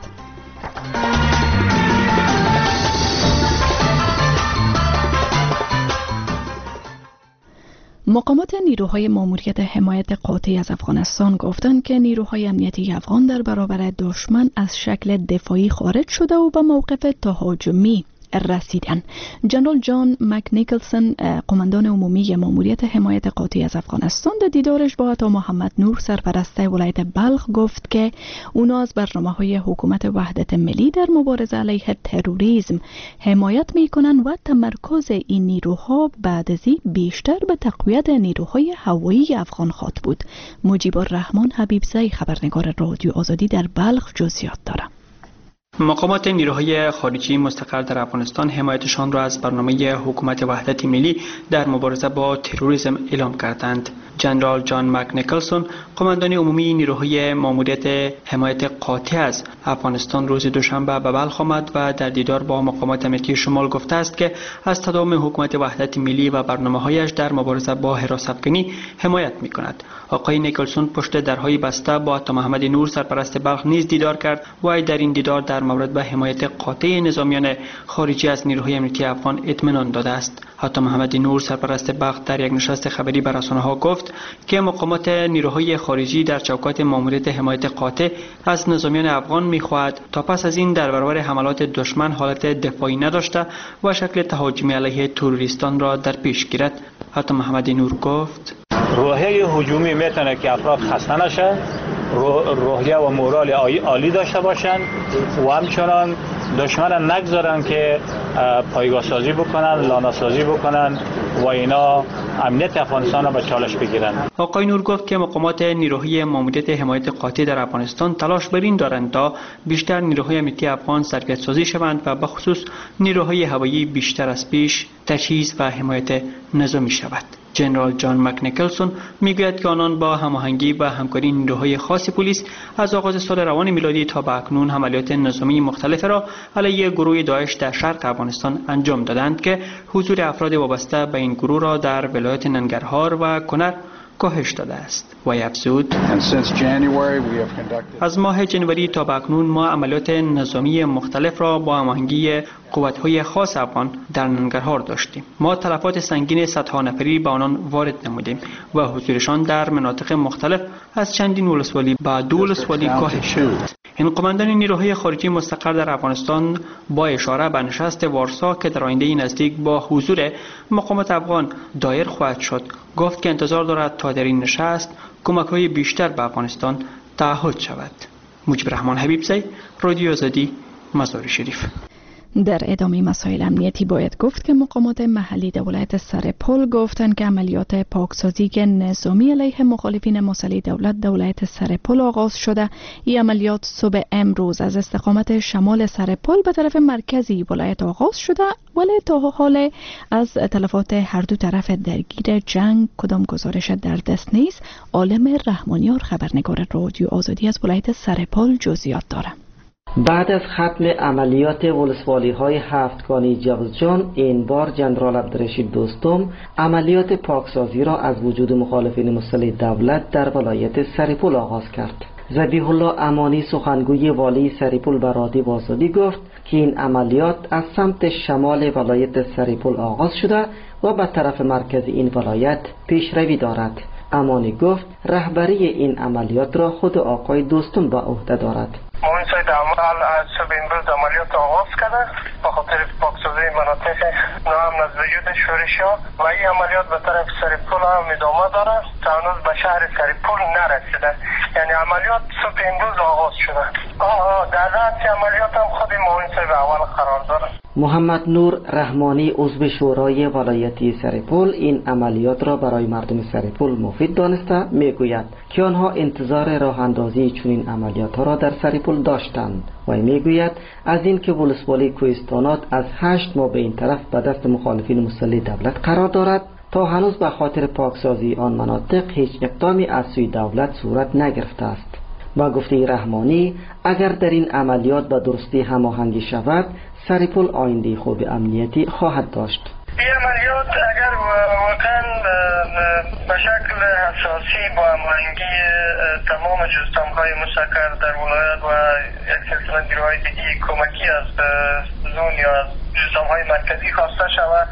مقامات نیروهای ماموریت حمایت قاطع از افغانستان گفتند که نیروهای امنیتی افغان در برابر دشمن از شکل دفاعی خارج شده و به موقف تهاجمی رسیدن. جنرال جان مکنیکلسون، قماندان عمومی ماموریت حمایت قاطع از افغانستان، در دیدارش با عطا محمد نور، سرپرست ولایت بلخ، گفت که اونا از برنامه‌های حکومت وحدت ملی در مبارزه علیه تروریسم حمایت می‌کنند و تمرکز این نیروها بعد از این بیشتر به تقویت نیروهای هوایی افغان خواهد بود. مجیب الرحمن حبیبزی، خبرنگار رادیو آزادی در بلخ، جزئیات دارد. مقامات نیروهای خارجی مستقر در افغانستان حمایتشان را از برنامه حکومت وحدت ملی در مبارزه با تروریسم اعلام کردند. جنرال جان مکنیکلسون، قماندان عمومی نیروهای ماموریت حمایت قاطع از افغانستان، روز دوشنبه به بلخ آمد و در دیدار با مقامات امنیتی شمال گفته است که از تداوم حکومت وحدت ملی و برنامه‌هایش در مبارزه با حراست‌افکنی حمایت می‌کند. آقای نیکلسون پشت درهای بسته با عطا محمد نور، سرپرست بلخ، نیز دیدار کرد و در این دیدار در مورد به حمایت قاطع نظامیان خارجی از نیروهای امنیتی افغان اطمینان داده است. عطا محمد نور، سرپرست بلخ، در یک نشست خبری به رسانه‌ها گفت که مقامات نیروهای خارجی در چوکات ماموریت حمایت قاطع از نظامیان افغان می‌خواهد تا پس از این در برابر حملات دشمن حالت دفاعی نداشته و شکل تهاجمی علیه تروریستان را در پیش گیرد. عطا محمد نور گفت روحیه هجومی میتونه که افراد خسته نشه، روحیه و مورال عالی داشته باشند و همچنان دشمن نگذارن که پایگاه سازی بکنن، لانه سازی بکنن و اینا امنیت افغانستان را به چالش بگیرن. آقای نور گفت که مقامات نیروهای ماموریت حمایت قاطع در افغانستان تلاش بر این دارند تا بیشتر نیروهای امنیتی افغان سرگرد سازی شوند و به خصوص نیروهای هوایی بیشتر از پیش تجهیز و حمایت نظامی شود. جنرال جان مکنیکلسون میگوید که آنان با هماهنگی و همکاری نیروهای خاص پلیس از آغاز سال روان میلادی تا به اکنون عملیات نظامی مختلف را علیه گروه داعش در شرق افغانستان انجام دادند که حضور افراد وابسته به این گروه را در ولایت ننگرهار و کنر کاهش داده است. و افزود از ماه جنوری تا به اکنون ما عملیات نظامی مختلف را با هماهنگی قوت‌های خاص افغان در ننگرهار داشتیم. ما تلفات سنگین صدها نفری به آنان وارد نمودیم و حضورشان در مناطق مختلف از چندین ولسوالی به 2 ولسوالی کاهش یافت. این قماندان نیروهای خارجی مستقر در افغانستان با اشاره به نشست وارسا که در آینده نزدیک با حضور مقامات افغان دایر خواهد شد گفت که انتظار دارد تا در این نشست کمک‌های بیشتر به افغانستان تعهد شود. مجیب رحمان حبیبزی، رادیو آزادی، مزار شریف. در ادامه مسائل امنیتی باید گفت که مقامات محلی ولایت سرپل گفتند که عملیات پاکسازی نظامی علیه مخالفین مسلح دولت در ولایت سرپل آغاز شده. این عملیات صبح امروز از استقامت شمال سرپل به طرف مرکزی ولایت آغاز شده، ولی تا حال از تلفات هر دو طرف درگیر جنگ کدام گزارش در دست نیست. عالم رحمانیار خبرنگار رادیو آزادی از ولایت سرپل جزئیات دارد. بعد از ختم عملیات ولسوالی‌های هفتگانی جوزجان، این بار جنرال عبدالرشید دوستم عملیات پاکسازی را از وجود مخالفین مسلح دولت در ولایت سرپل آغاز کرد. ذبیح الله امانی سخنگوی والی سرپل به رادیو آزادی گفت که این عملیات از سمت شمال ولایت سرپل آغاز شده و به طرف مرکز این ولایت پیشروی دارد. امانی گفت رهبری این عملیات را خود آقای دوستم به عهده دارد. این سایت عمل از صبح امروز عملیات آغاز کرده به خاطر پاکسازی مناطق ناامن از وجود شورش‌ها و این عملیات به طرف سرپل هم ادامه داره تا هنوز به شهر سرپل نرسیده. یعنی عملیات صبح امروز آغاز شده. در رأس عملیات هم خود معاون صاحب اول قرار داره. محمد نور رحمانی عضو شورای ولایتی سرپل این عملیات را برای مردم سرپل مفید دانسته میگوید که آنها انتظار راه اندازی چنین عملیات ها را در سرپل داشتند و میگوید از این که ولسوالی کوهستانات از 8 ماه به این طرف به دست مخالفین مسلح دولت قرار دارد، تا هنوز به خاطر پاکسازی آن مناطق هیچ اقدامی از سوی دولت صورت نگرفته است. با گفته رحمانی اگر در این عملیات به درستی هماهنگی شود، سرپل آینده خوب امنیتی خواهد داشت. این عملیات اگر واقعا به شکل اساسی با هماهنگی تمام جزدان‌های مستقر در ولایت و یک سلسله نیروهای دیگه کمکی از زون یا از جزدان‌های مرکزی خواسته شود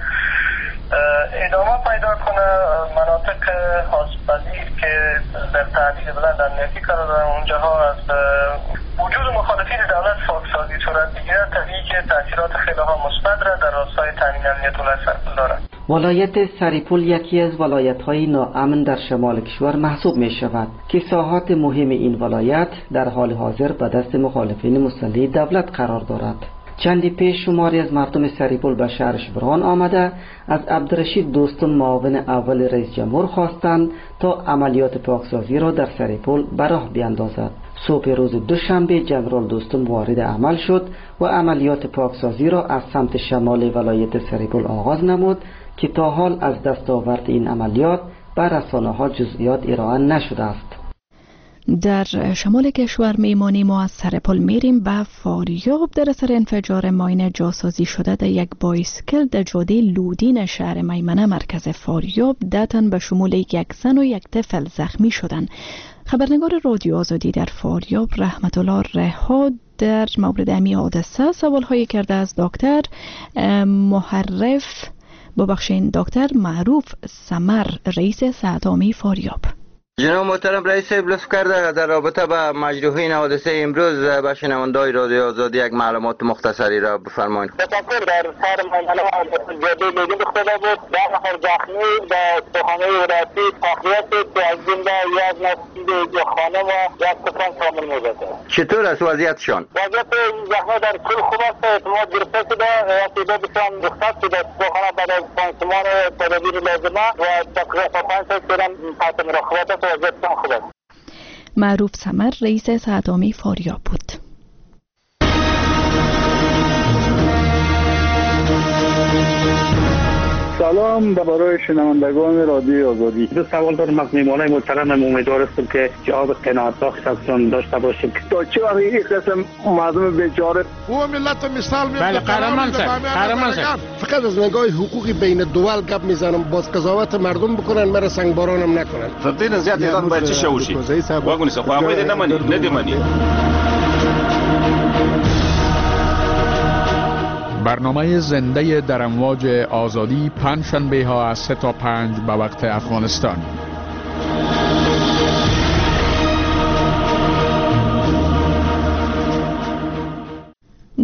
ادامه پیدا کنه، مناطق حاصلپذیر که در تهدید بلند امنیتی قرار دارن اونجاها از وجود مخالفین دولت پاکسازی صورت بگیره، طبیعی که تاثیرات خیلی ها مثبت را در راستای تامین امنیت ولایت سرپل دارد. ولایت سرپل یکی از ولایت‌های ناامن در شمال کشور محسوب می شود که ساحات مهم این ولایت در حال حاضر به دست مخالفین مسلح دولت قرار دارد. چندی پیش شماری از مردم سرپل به شهر شبرغان آمده از عبدالرشید دوستم معاون اول رئیس جمهور خواستند تا عملیات پاکسازی را در سرپل به راه بیاندازد. صبح روز دوشنبه جنرال دوستم وارد عمل شد و عملیات پاکسازی را از سمت شمال ولایت سرپل آغاز نمود که تا حال از دستاورد این عملیات بر رسانه‌ها جزئیات ارائه نشده است. در شمال کشور میمانیم و از سرپل میریم به فاریاب. در اثر انفجار ماین جاسازی شده در یک بایسکل در جاده لودین شهر میمنه مرکز فاریاب 10 تن به شمول یک زن و یک طفل زخمی شدند. خبرنگار رادیو آزادی در فاریاب رحمت الله رها در مورد امی حادثه سوالهایی کرده از دکتر دکتر معروف سمر رئیس صحت عامه فاریاب. جناب محترم رئیس لطف کرده در رابطه با مجروحین حادثه امروز به شنونده‌های رادیو آزادی یک معلومات مختصری را بفرمایید. تفکر در شهر میمنه جاده لودین افتاده بود، 10 نفر زخمی در دخانه ولایتی تخلیه شد که از جمله یک نسل خانم و یک طفل شامل موجود است. چطور است وضعیتشان؟ وضعیت زخمی در کل خوب است، اعتماد گرفته شده و تعدادشان رخصت شده دخانه بعد از پانسمان تدابیر لازمه و تقریبا 5 ساعت شدن تحت مراقبت. معروف سمر رئیس صحت عامه فاریاب بود. سلام برای شنوندگان رادیو آزادی. دو سوال دارم از میهمانای محترمم، امیدوار هستم که جواب قناعت بخش ازشان داشته باشیم. تا چه وقت این قسم مردم بیچاره او ملت مثال میاد. بله قهرمان فقط از نگاه حقوقی بین دول گپ میزنم، باز قضاوت مردم بکنن، مرا سنگبارانم نکنن. فقط زیاد ایران باید چه شوشی واگونی سه خو باید ندیمانی. برنامه زنده در امواج آزادی پنجشنبه ها از 3 تا 5 به وقت افغانستان.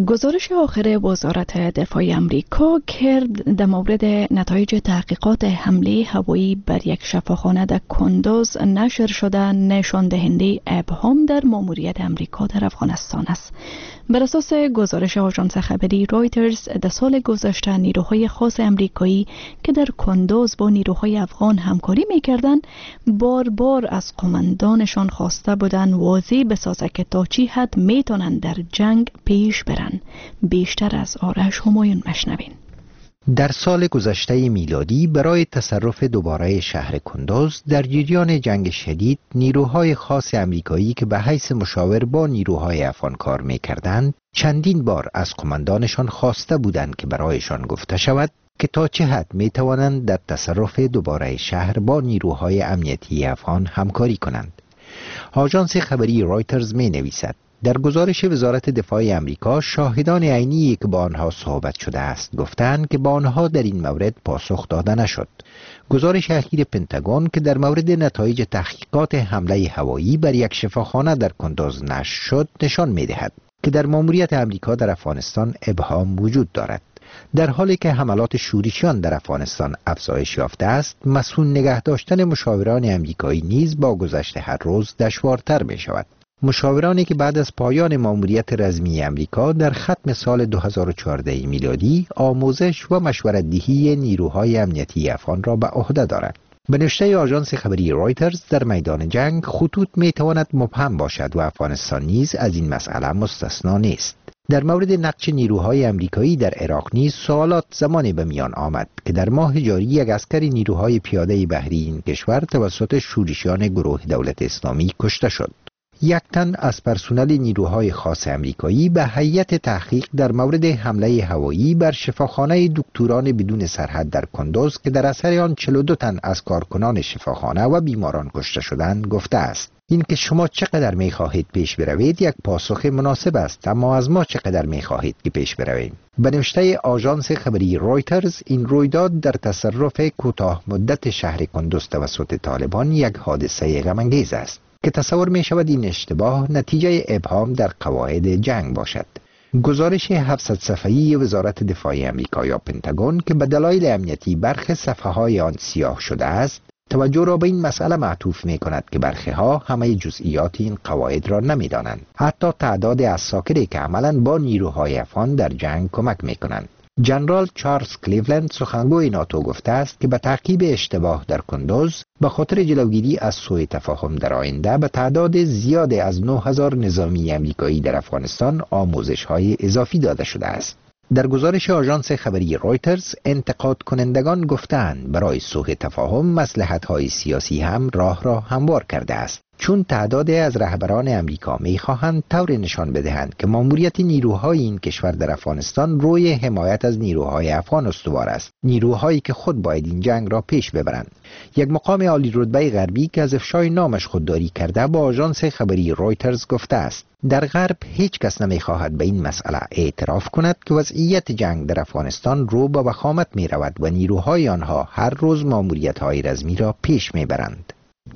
گزارش آخر وزارت دفاع آمریکا کرد در مورد نتایج تحقیقات حمله هوایی بر یک شفاخانه در کندوز نشر شده نشان دهنده ابهام در ماموریت آمریکا در افغانستان است. بر اساس گزارش آژانس خبری رایترز، در سال گذشته نیروهای خاص آمریکایی که در کندوز با نیروهای افغان همکاری می‌کردند، بار بار از قماندانشان خواسته بودند واضح بسازه که تا چی حد میتونند در جنگ پیش برن. بیشتر از آرش همایون مشنوین. در سال گذشته میلادی برای تصرف دوباره شهر کندوز در جریان جنگ شدید، نیروهای خاص آمریکایی که به حیث مشاور با نیروهای افغان کار می‌کردند، چندین بار از قماندانشان خواسته بودند که برایشان گفته شود که تا چه حد می‌توانند در تصرف دوباره شهر با نیروهای امنیتی افغان همکاری کنند. آژانس خبری رایترز می‌نویسد در گزارش وزارت دفاع آمریکا، شاهدان عینی که با آنها صحبت شده است گفتند که با آنها در این مورد پاسخ داده نشد. گزارش اخیر پنتاگون که در مورد نتایج تحقیقات حمله هوایی بر یک شفاخانه در کندوز نشر شد نشان می‌دهد که در ماموریت آمریکا در افغانستان ابهام وجود دارد. در حالی که حملات شورشیان در افغانستان افزایش یافته است، مسئول نگه داشتن مشاوران آمریکایی نیز با گذشت هر روز دشوارتر می‌شود. مشاورانی که بعد از پایان ماموریت رزمی آمریکا در ختم سال 2014 میلادی آموزش و مشورت‌دهی نیروهای امنیتی افغان را به عهده دارند. به نوشته آژانس خبری رایترز، در میدان جنگ خطوط میتواند مبهم باشد و افغانستان نیز از این مسئله مستثنا نیست. در مورد نقش نیروهای آمریکایی در عراق نیز سوالات زمانی به میان آمد که در ماه جاری یک عسکر نیروهای پیاده بحری این کشور توسط شورشیان گروه دولت اسلامی کشته شد. یک تن از پرسنل نیروهای خاص آمریکایی به هیئت تحقیق در مورد حمله هوایی بر شفاخانه دکتران بدون سرحد در کندوز که در اثر آن 42 تن از کارکنان شفاخانه و بیماران کشته شدند گفته است: این که شما چقدر می‌خواهید پیش بروید یک پاسخ مناسب است، اما از ما چقدر می‌خواهید که پیش برویم؟ به نوشته آژانس خبری رایترز، این رویداد در تصرف کوتاه مدت شهر کندوز توسط طالبان یک حادثه غم‌انگیز است که تصور می شود این اشتباه نتیجه ابهام در قواعد جنگ باشد. گزارش 700 صفحه‌ای وزارت دفاع آمریکا یا پنتاگون که به دلایل امنیتی برخی صفحه‌های آن سیاه شده است، توجه را به این مسئله معطوف می کند که برخی ها همه جزئیات این قواعد را نمی دانند، حتی تعداد عساکری که عملاً با نیروهای افغان در جنگ کمک می کنند. جنرال چارلز کلیولند، سخنگوی ناتو، گفته است که به تعقیب اشتباه در کندوز به خاطر جلوگیری از سوء تفاهم در آینده به تعداد زیاد از 9000 نظامی آمریکایی در افغانستان آموزش‌های اضافی داده شده است. در گزارش آژانس خبری رایترز، انتقاد کنندگان گفتند برای سوء تفاهم مصلحت‌های سیاسی هم راه را هموار کرده است، چون تعداد از رهبران امریکا می‌خواهند طور نشان بدهند که ماموریت نیروهای این کشور در افغانستان روی حمایت از نیروهای افغان استوار است، نیروهایی که خود باید این جنگ را پیش ببرند. یک مقام عالی رتبه غربی که از افشای نامش خودداری کرده با آژانس خبری رایترز گفته است: در غرب هیچ کس نمی‌خواهد به این مسئله اعتراف کند که وضعیت جنگ در افغانستان رو به وخامت می‌رود و نیروهای آنها هر روز ماموریت‌های رزمی را پیش می‌برند.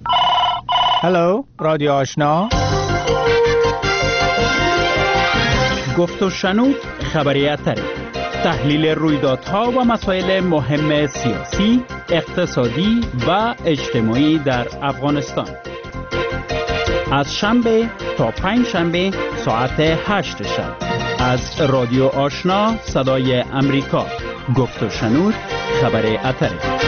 هلو، رادیو آشنا. گفت و شنود خبریت تحلیل رویدادها و مسائل مهم سیاسی، اقتصادی و اجتماعی در افغانستان. از شنبه تا پنج شنبه ساعت 8 شب از رادیو آشنا صدای امریکا. گفت و شنود خبریت.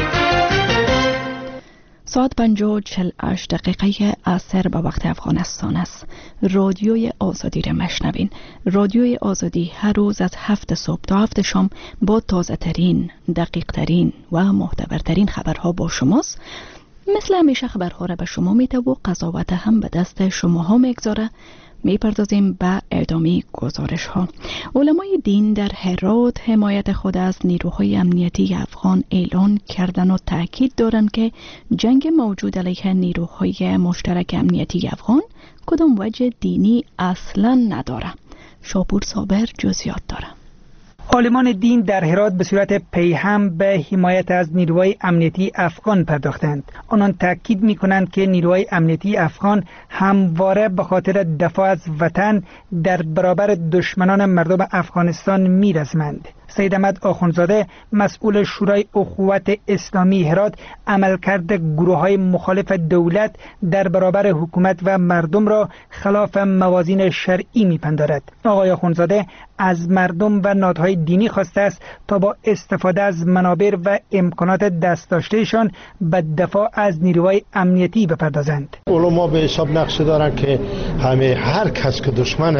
ساعت 5:48 عصر به وقت افغانستان است. رادیوی آزادی را مشنوین. رادیوی آزادی هر روز از 7 صبح تا 7 شام با تازه ترین، دقیق ترین و معتبرترین خبرها با شماست. مثل همیشه خبرها را به شما میده و قضاوت هم به دست شماها میگذاره. میپردازیم به ادامه گزارش ها. علمای دین در هرات حمایت خود از نیروهای امنیتی افغان اعلان کردن و تاکید دارند که جنگ موجود علیه نیروهای مشترک امنیتی افغان کدام وجه دینی اصلا نداره. شاپور صابر جزئیات داره. عالمان دین در هرات به صورت پیهم به حمایت از نیروهای امنیتی افغان پرداختند. آنان تاکید می‌کنند که نیروهای امنیتی افغان همواره به خاطر دفاع از وطن در برابر دشمنان مردم افغانستان می‌رزمند. سید احمد آخوندزاده مسئول شورای اخوت اسلامی هرات عملکرد گروه‌های مخالف دولت در برابر حکومت و مردم را خلاف موازین شرعی می‌پندارد. آقای آخوندزاده از مردم و نهادهای دینی خواسته است تا با استفاده از منابع و امکانات دست داشتهشان به دفاع از نیروهای امنیتی بپردازند. علما به حساب نقش دارند که هر کس که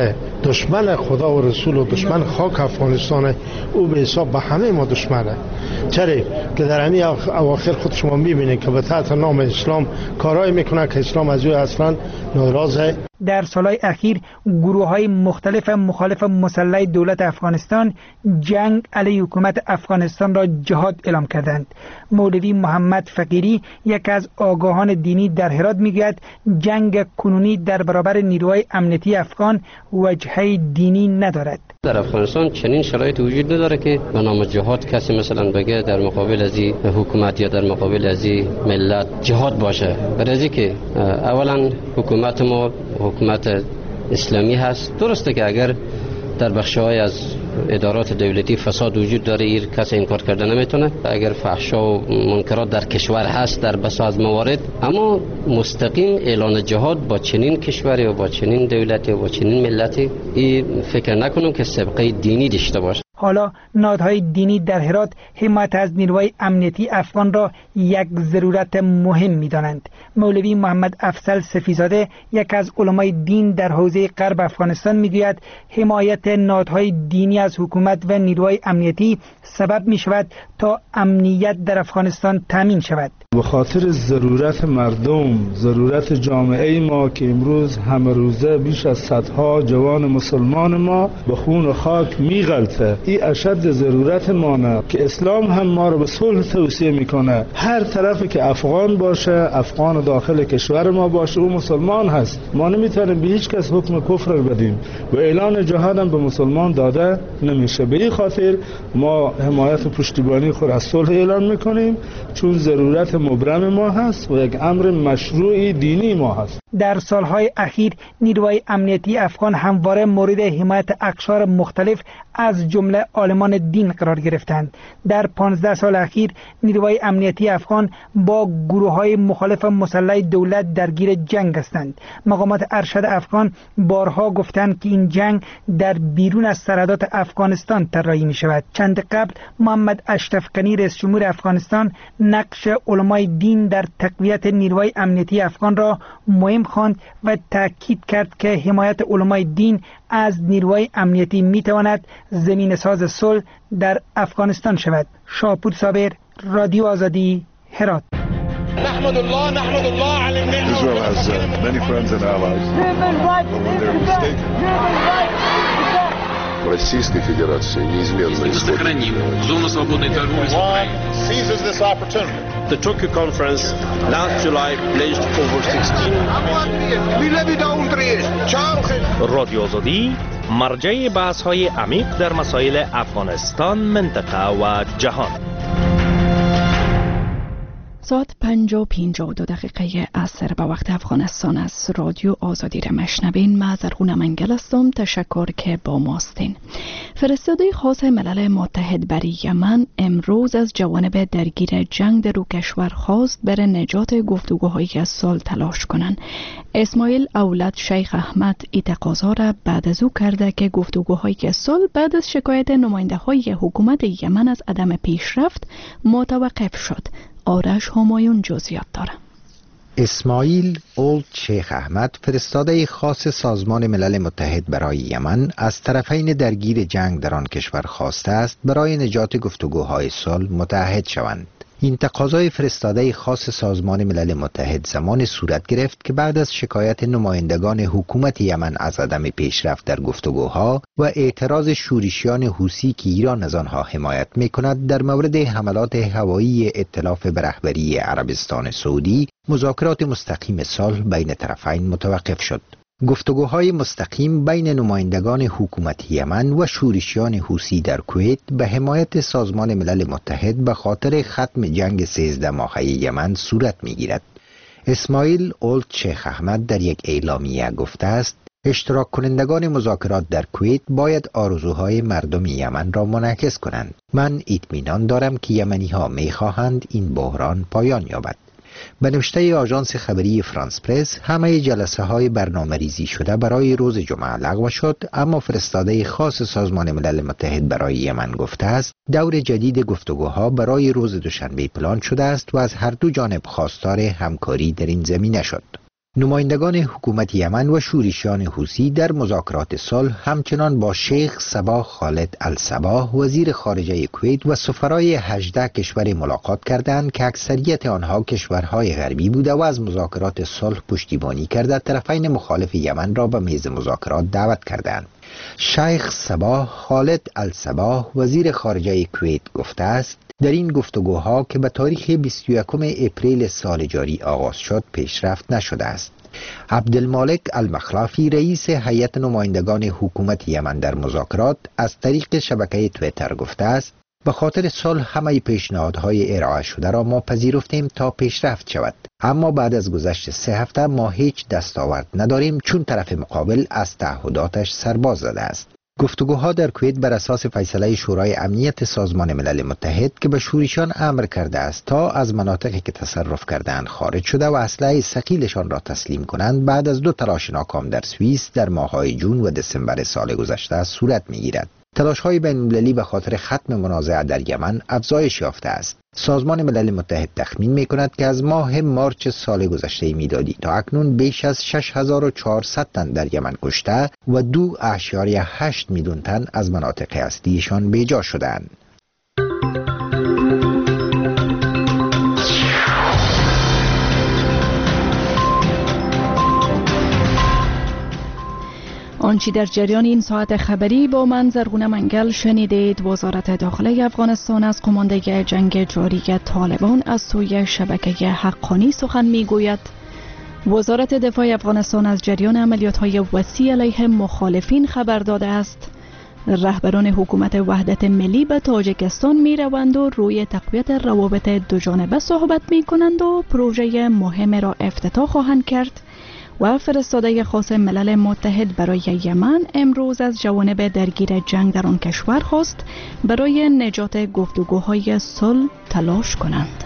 دشمن خدا و رسول و دشمن خاک افغانستان، او به حساب به همه ما دشمنه. چرا که در همین اواخر خود شما میبینید که به تحت نام اسلام کارهای میکنن که اسلام از او اصلا ناراضه. در سالهای اخیر گروه‌های مختلف مخالف مسلح دولت افغانستان جنگ علیه حکومت افغانستان را جهاد اعلام کردند. مولوی محمد فقیری یک از آگاهان دینی در هرات میگوید جنگ کنونی در برابر نیروهای امنیتی افغان وجهه دینی ندارد. در افغانستان چنین شرایط وجود نداره که به نام جهاد کسی مثلا بگه در مقابل از حکومت یا در مقابل از ملت جهاد باشه. برای که اولا حکومت ما حکومت اسلامی هست. درسته که اگر در بخش‌های از ادارات دولتی فساد وجود داره، این کسی انکار کرده نمیتونه. اگر فحشا و منکرات در کشور هست در بسیاری از موارد، اما مستقیم اعلان جهاد با چنین کشوری و با چنین دولتی و با چنین ملتی این فکر نکنم که سابقه دینی داشته باشه. حالا نهادهای دینی در هرات حمایت از نیروهای امنیتی افغان را یک ضرورت مهم می‌دانند. مولوی محمد افضل صفیزاده یک از علمای دین در حوزه غرب افغانستان میگوید حمایت نهادهای دینی از حکومت و نیروهای امنیتی سبب می‌شود تا امنیت در افغانستان تامین شود. به خاطر ضرورت مردم، ضرورت جامعه ما که امروز همه روزه بیش از صدها جوان مسلمان ما به خون و خاک میغلطه، این اشد ضرورت مانه که اسلام هم ما رو به صلح توصیه میکنه. هر طرفی که افغان باشه، افغان داخل کشور ما باشه، او مسلمان هست. ما نمیتونیم به هیچ کس حکم کفر بدیم و اعلان جهاد هم به مسلمان داده نمیشه. به این خاطر ما حمایت و پشتیبانی خود از صلح اعلان میکنیم، چون ضرورت مبرم ما هست و یک امر مشروع دینی ما هست. در سالهای اخیر نیروهای امنیتی افغان همواره مورد حمایت اقشار مختلف از جمله عالمان دین قرار گرفتند. در 15 سال اخیر نیروهای امنیتی افغان با گروه‌های مخالف مسلح دولت درگیر جنگ هستند. مقامات ارشد افغان بارها گفتند که این جنگ در بیرون از سرحدات افغانستان طراحی می‌شود. چند قبل محمد اشرف غنی رئیس جمهور افغانستان نقش علمای دین در تقویت نیروهای امنیتی افغان را مهم خواند و تاکید کرد که حمایت علمای دین از نیروهای امنیتی میتواند زمین ساز صلح در افغانستان شود. شاپور صابر، رادیو آزادی، هرات. نحمد الله على النعمة. Israel has many friends and allies. But when they're mistaken. Российской Федерации неизменно сохраним зону свободной торговли с Украиной. Seizes this opportunity. The Tokyo conference last July pledged over 16 رادیو آزادی مرجع بحث‌های عمیق در مسائل افغانستان، منطقه و جهان. ساعت 5:52 عصر به وقت افغانستان از رادیو آزادی را مشنوین. من زرغون منگل هستم. تشکر که با ماستین. فرستاده خاص ملل متحد برای یمن امروز از جوانب درگیر جنگ در او کشور خواست برای نجات گفتگوهای صلح تلاش کنند. اسماعیل اولاد شیخ احمد این تقاضا را بعد از او کرده که گفتگوهای صلح بعد از شکایت نماینده های حکومت یمن از عدم پیشرفت متوقف شد. آرش همایون جزئیات داره. اسماعیل اولد شیخ احمد فرستاده خاص سازمان ملل متحد برای یمن از طرفین درگیر جنگ در آن کشور خواسته است برای نجات گفتگوهای صلح متحد شوند. این تقاضای فرستاده خاص سازمان ملل متحد زمان صورت گرفت که بعد از شکایت نمایندگان حکومت یمن از عدم پیشرفت در گفتگوها و اعتراض شورشیان حوثی که ایران از آنها حمایت می‌کند در مورد حملات هوایی ائتلاف به رهبری عربستان سعودی، مذاکرات مستقیم صلح بین طرفین متوقف شد. گفتگوهای مستقیم بین نمایندگان حکومت یمن و شورشیان حوثی در کویت به حمایت سازمان ملل متحد به خاطر ختم جنگ 13 ماهه یمن صورت می‌گیرد. اسماعیل اولد شیخ احمد در یک اعلامیه گفته است اشتراک کنندگان مذاکرات در کویت باید آرزوهای مردم یمن را منعکس کنند. من اطمینان دارم که یمنی ها می خواهند این بحران پایان یابد. به نوشته آژانس خبری فرانس پرس، همه جلسه های برنامه ریزی شده برای روز جمعه لغو شد، اما فرستاده خاص سازمان ملل متحد برای یمن گفته است دور جدید گفتگوها برای روز دوشنبه پلان شده است و از هر دو جانب خواستار همکاری در این زمینه شد. نمایندگان حکومت یمن و شورشیان حوثی در مذاکرات صلح همچنان با شیخ صباح خالد الصباح وزیر خارجه کویت و سفرای 18 کشور ملاقات کردند که اکثریت آنها کشورهای غربی بوده و از مذاکرات صلح پشتیبانی کرده طرفین مخالف یمن را به میز مذاکرات دعوت کردند. شیخ صباح خالد الصباح وزیر خارجه کویت گفته است در این گفتگوها که به تاریخ 21 اپریل سال جاری آغاز شد پیشرفت نشده است. عبدالمالک المخلافی رئیس هیئت نمایندگان حکومت یمن در مذاکرات از طریق شبکه توییتر گفته است به خاطر صلح همه پیشنهادهای ارائه شده را ما پذیرفتیم تا پیشرفت شود، اما بعد از گذشت 3 هفته ما هیچ دستاورد نداریم چون طرف مقابل از تعهداتش سرباز زده است. گفتگوها در کویت بر اساس فیصله شورای امنیت سازمان ملل متحد که به شورشیان امر کرده است تا از مناطقی که تصرف کردند خارج شده و اسلحه ثقیلشان را تسلیم کنند بعد از 2 تلاش ناکام در سوئیس در ماه‌های جون و دسامبر سال گذشته صورت می‌گیرد. تلاش‌های بین‌المللی به خاطر ختم منازعه در یمن افزایش یافته است. سازمان ملل متحد تخمین می‌کند که از ماه مارچ سال گذشته میلادی تا اکنون بیش از 6400 تن در یمن کشته و 2.8 میلیون تن از مناطق اصلیشان بیجا شدند. آنچه در جریان این ساعت خبری با من زرغونه منگل شنیدید. وزارت داخله افغانستان از قماندگی جنگ جاری طالبان از سوی شبکه حقانی سخن میگوید. وزارت دفاع افغانستان از جریان عملیات‌های وسیع علیه مخالفین خبر داده است. رهبران حکومت وحدت ملی به تاجیکستان می روند و روی تقویت روابط دوجانبه صحبت می کنند و پروژه مهم را افتتاح خواهند کرد. و فرستاده خاص ملل متحد برای یمن امروز از جوانب درگیر جنگ در آن کشور خواست برای نجات گفتگوهای صلح تلاش کنند.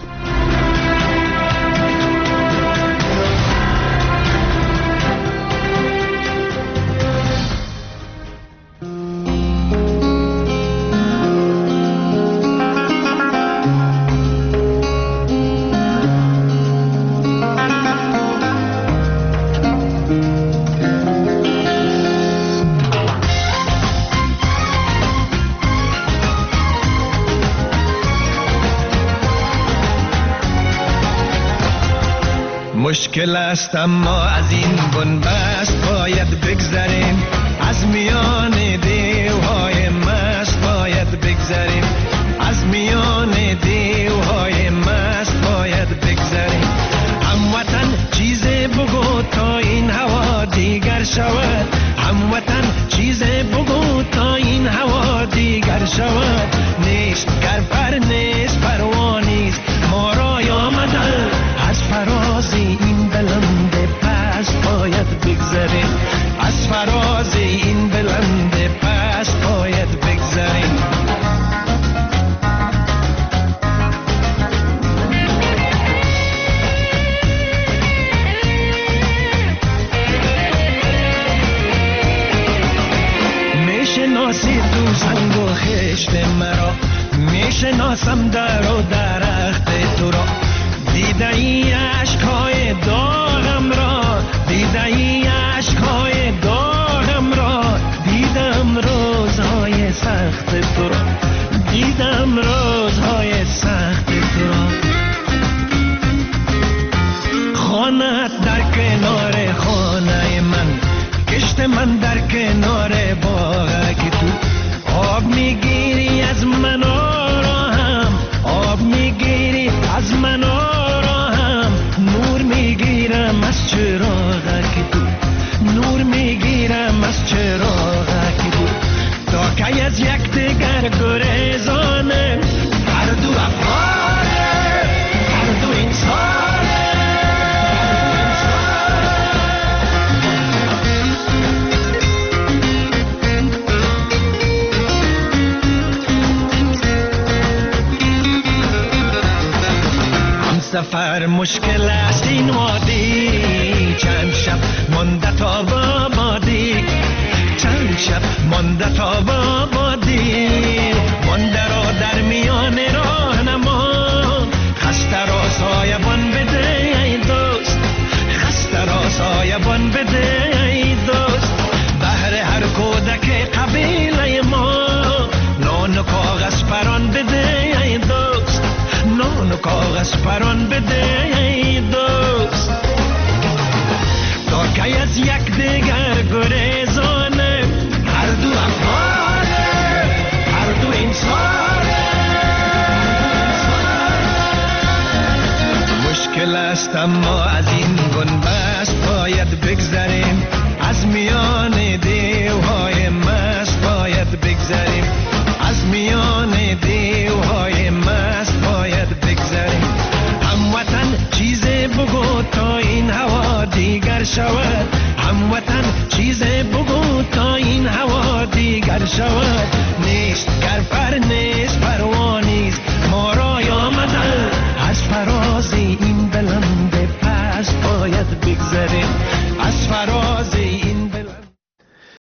مشکل است اما از این بنبست باید بگذریم، از میان دیوهای مست باید بگذریم، از میان دیوهای مست باید بگذریم. هموطن چیز بگو تا این هوا دیگر شود، هموطن چیز بگو تا این هوا دیگر شود. نیست گر پر نیست پروانیست ما را آمده، از فراز این بلند پست باید بگذریم، از فراز این بلند پست باید بگذریم. میشناسی تو سنگ و خشت مرا، میشناسم در و درخت تو را، دیده ای عشقهای داغم را، دیده ای عشقهای داغم را، دیدم روزهای سخت تو را، دیدم روزهای سخت تو را. خانه‌ات در کنار خانه من، کشت من در کنار باغ که تو آب میگیری از من آرام، آب میگیری از من آرام، نور میگیرم از چراغ که تو، نور میرم از چراغکی بود تا که از یک دیگر گریزانه هر دو افغانه هر دو انسانه هم سفر مشکل است این وادی چند شب مانده تا بابادی چند شب مانده تا بابادی مانده را در میان راهنما خسته را سایبان بده ای دوست خسته را سایبان بده ای دوست بهر هر کودک قبیله ما نان و کاغذ پران بده ای دوست نان و کاغذ پران بده ای دوست تا که از یک دیگر گریزانه هر دو افغانه هر دو انسانه مشکل است اما از این بنبست باید بگذریم از میان دیوهای مست باید بگذریم از میان دیوهای مست باید بگذریم هموطن چیزی بگو تا این هوا دیگر شود هموطن چیزی بگو تا این هوا دیگر شود نیست گرپر نیست پروانیست ما رای آمده از فراز این بلند پس باید بگذریم از فراز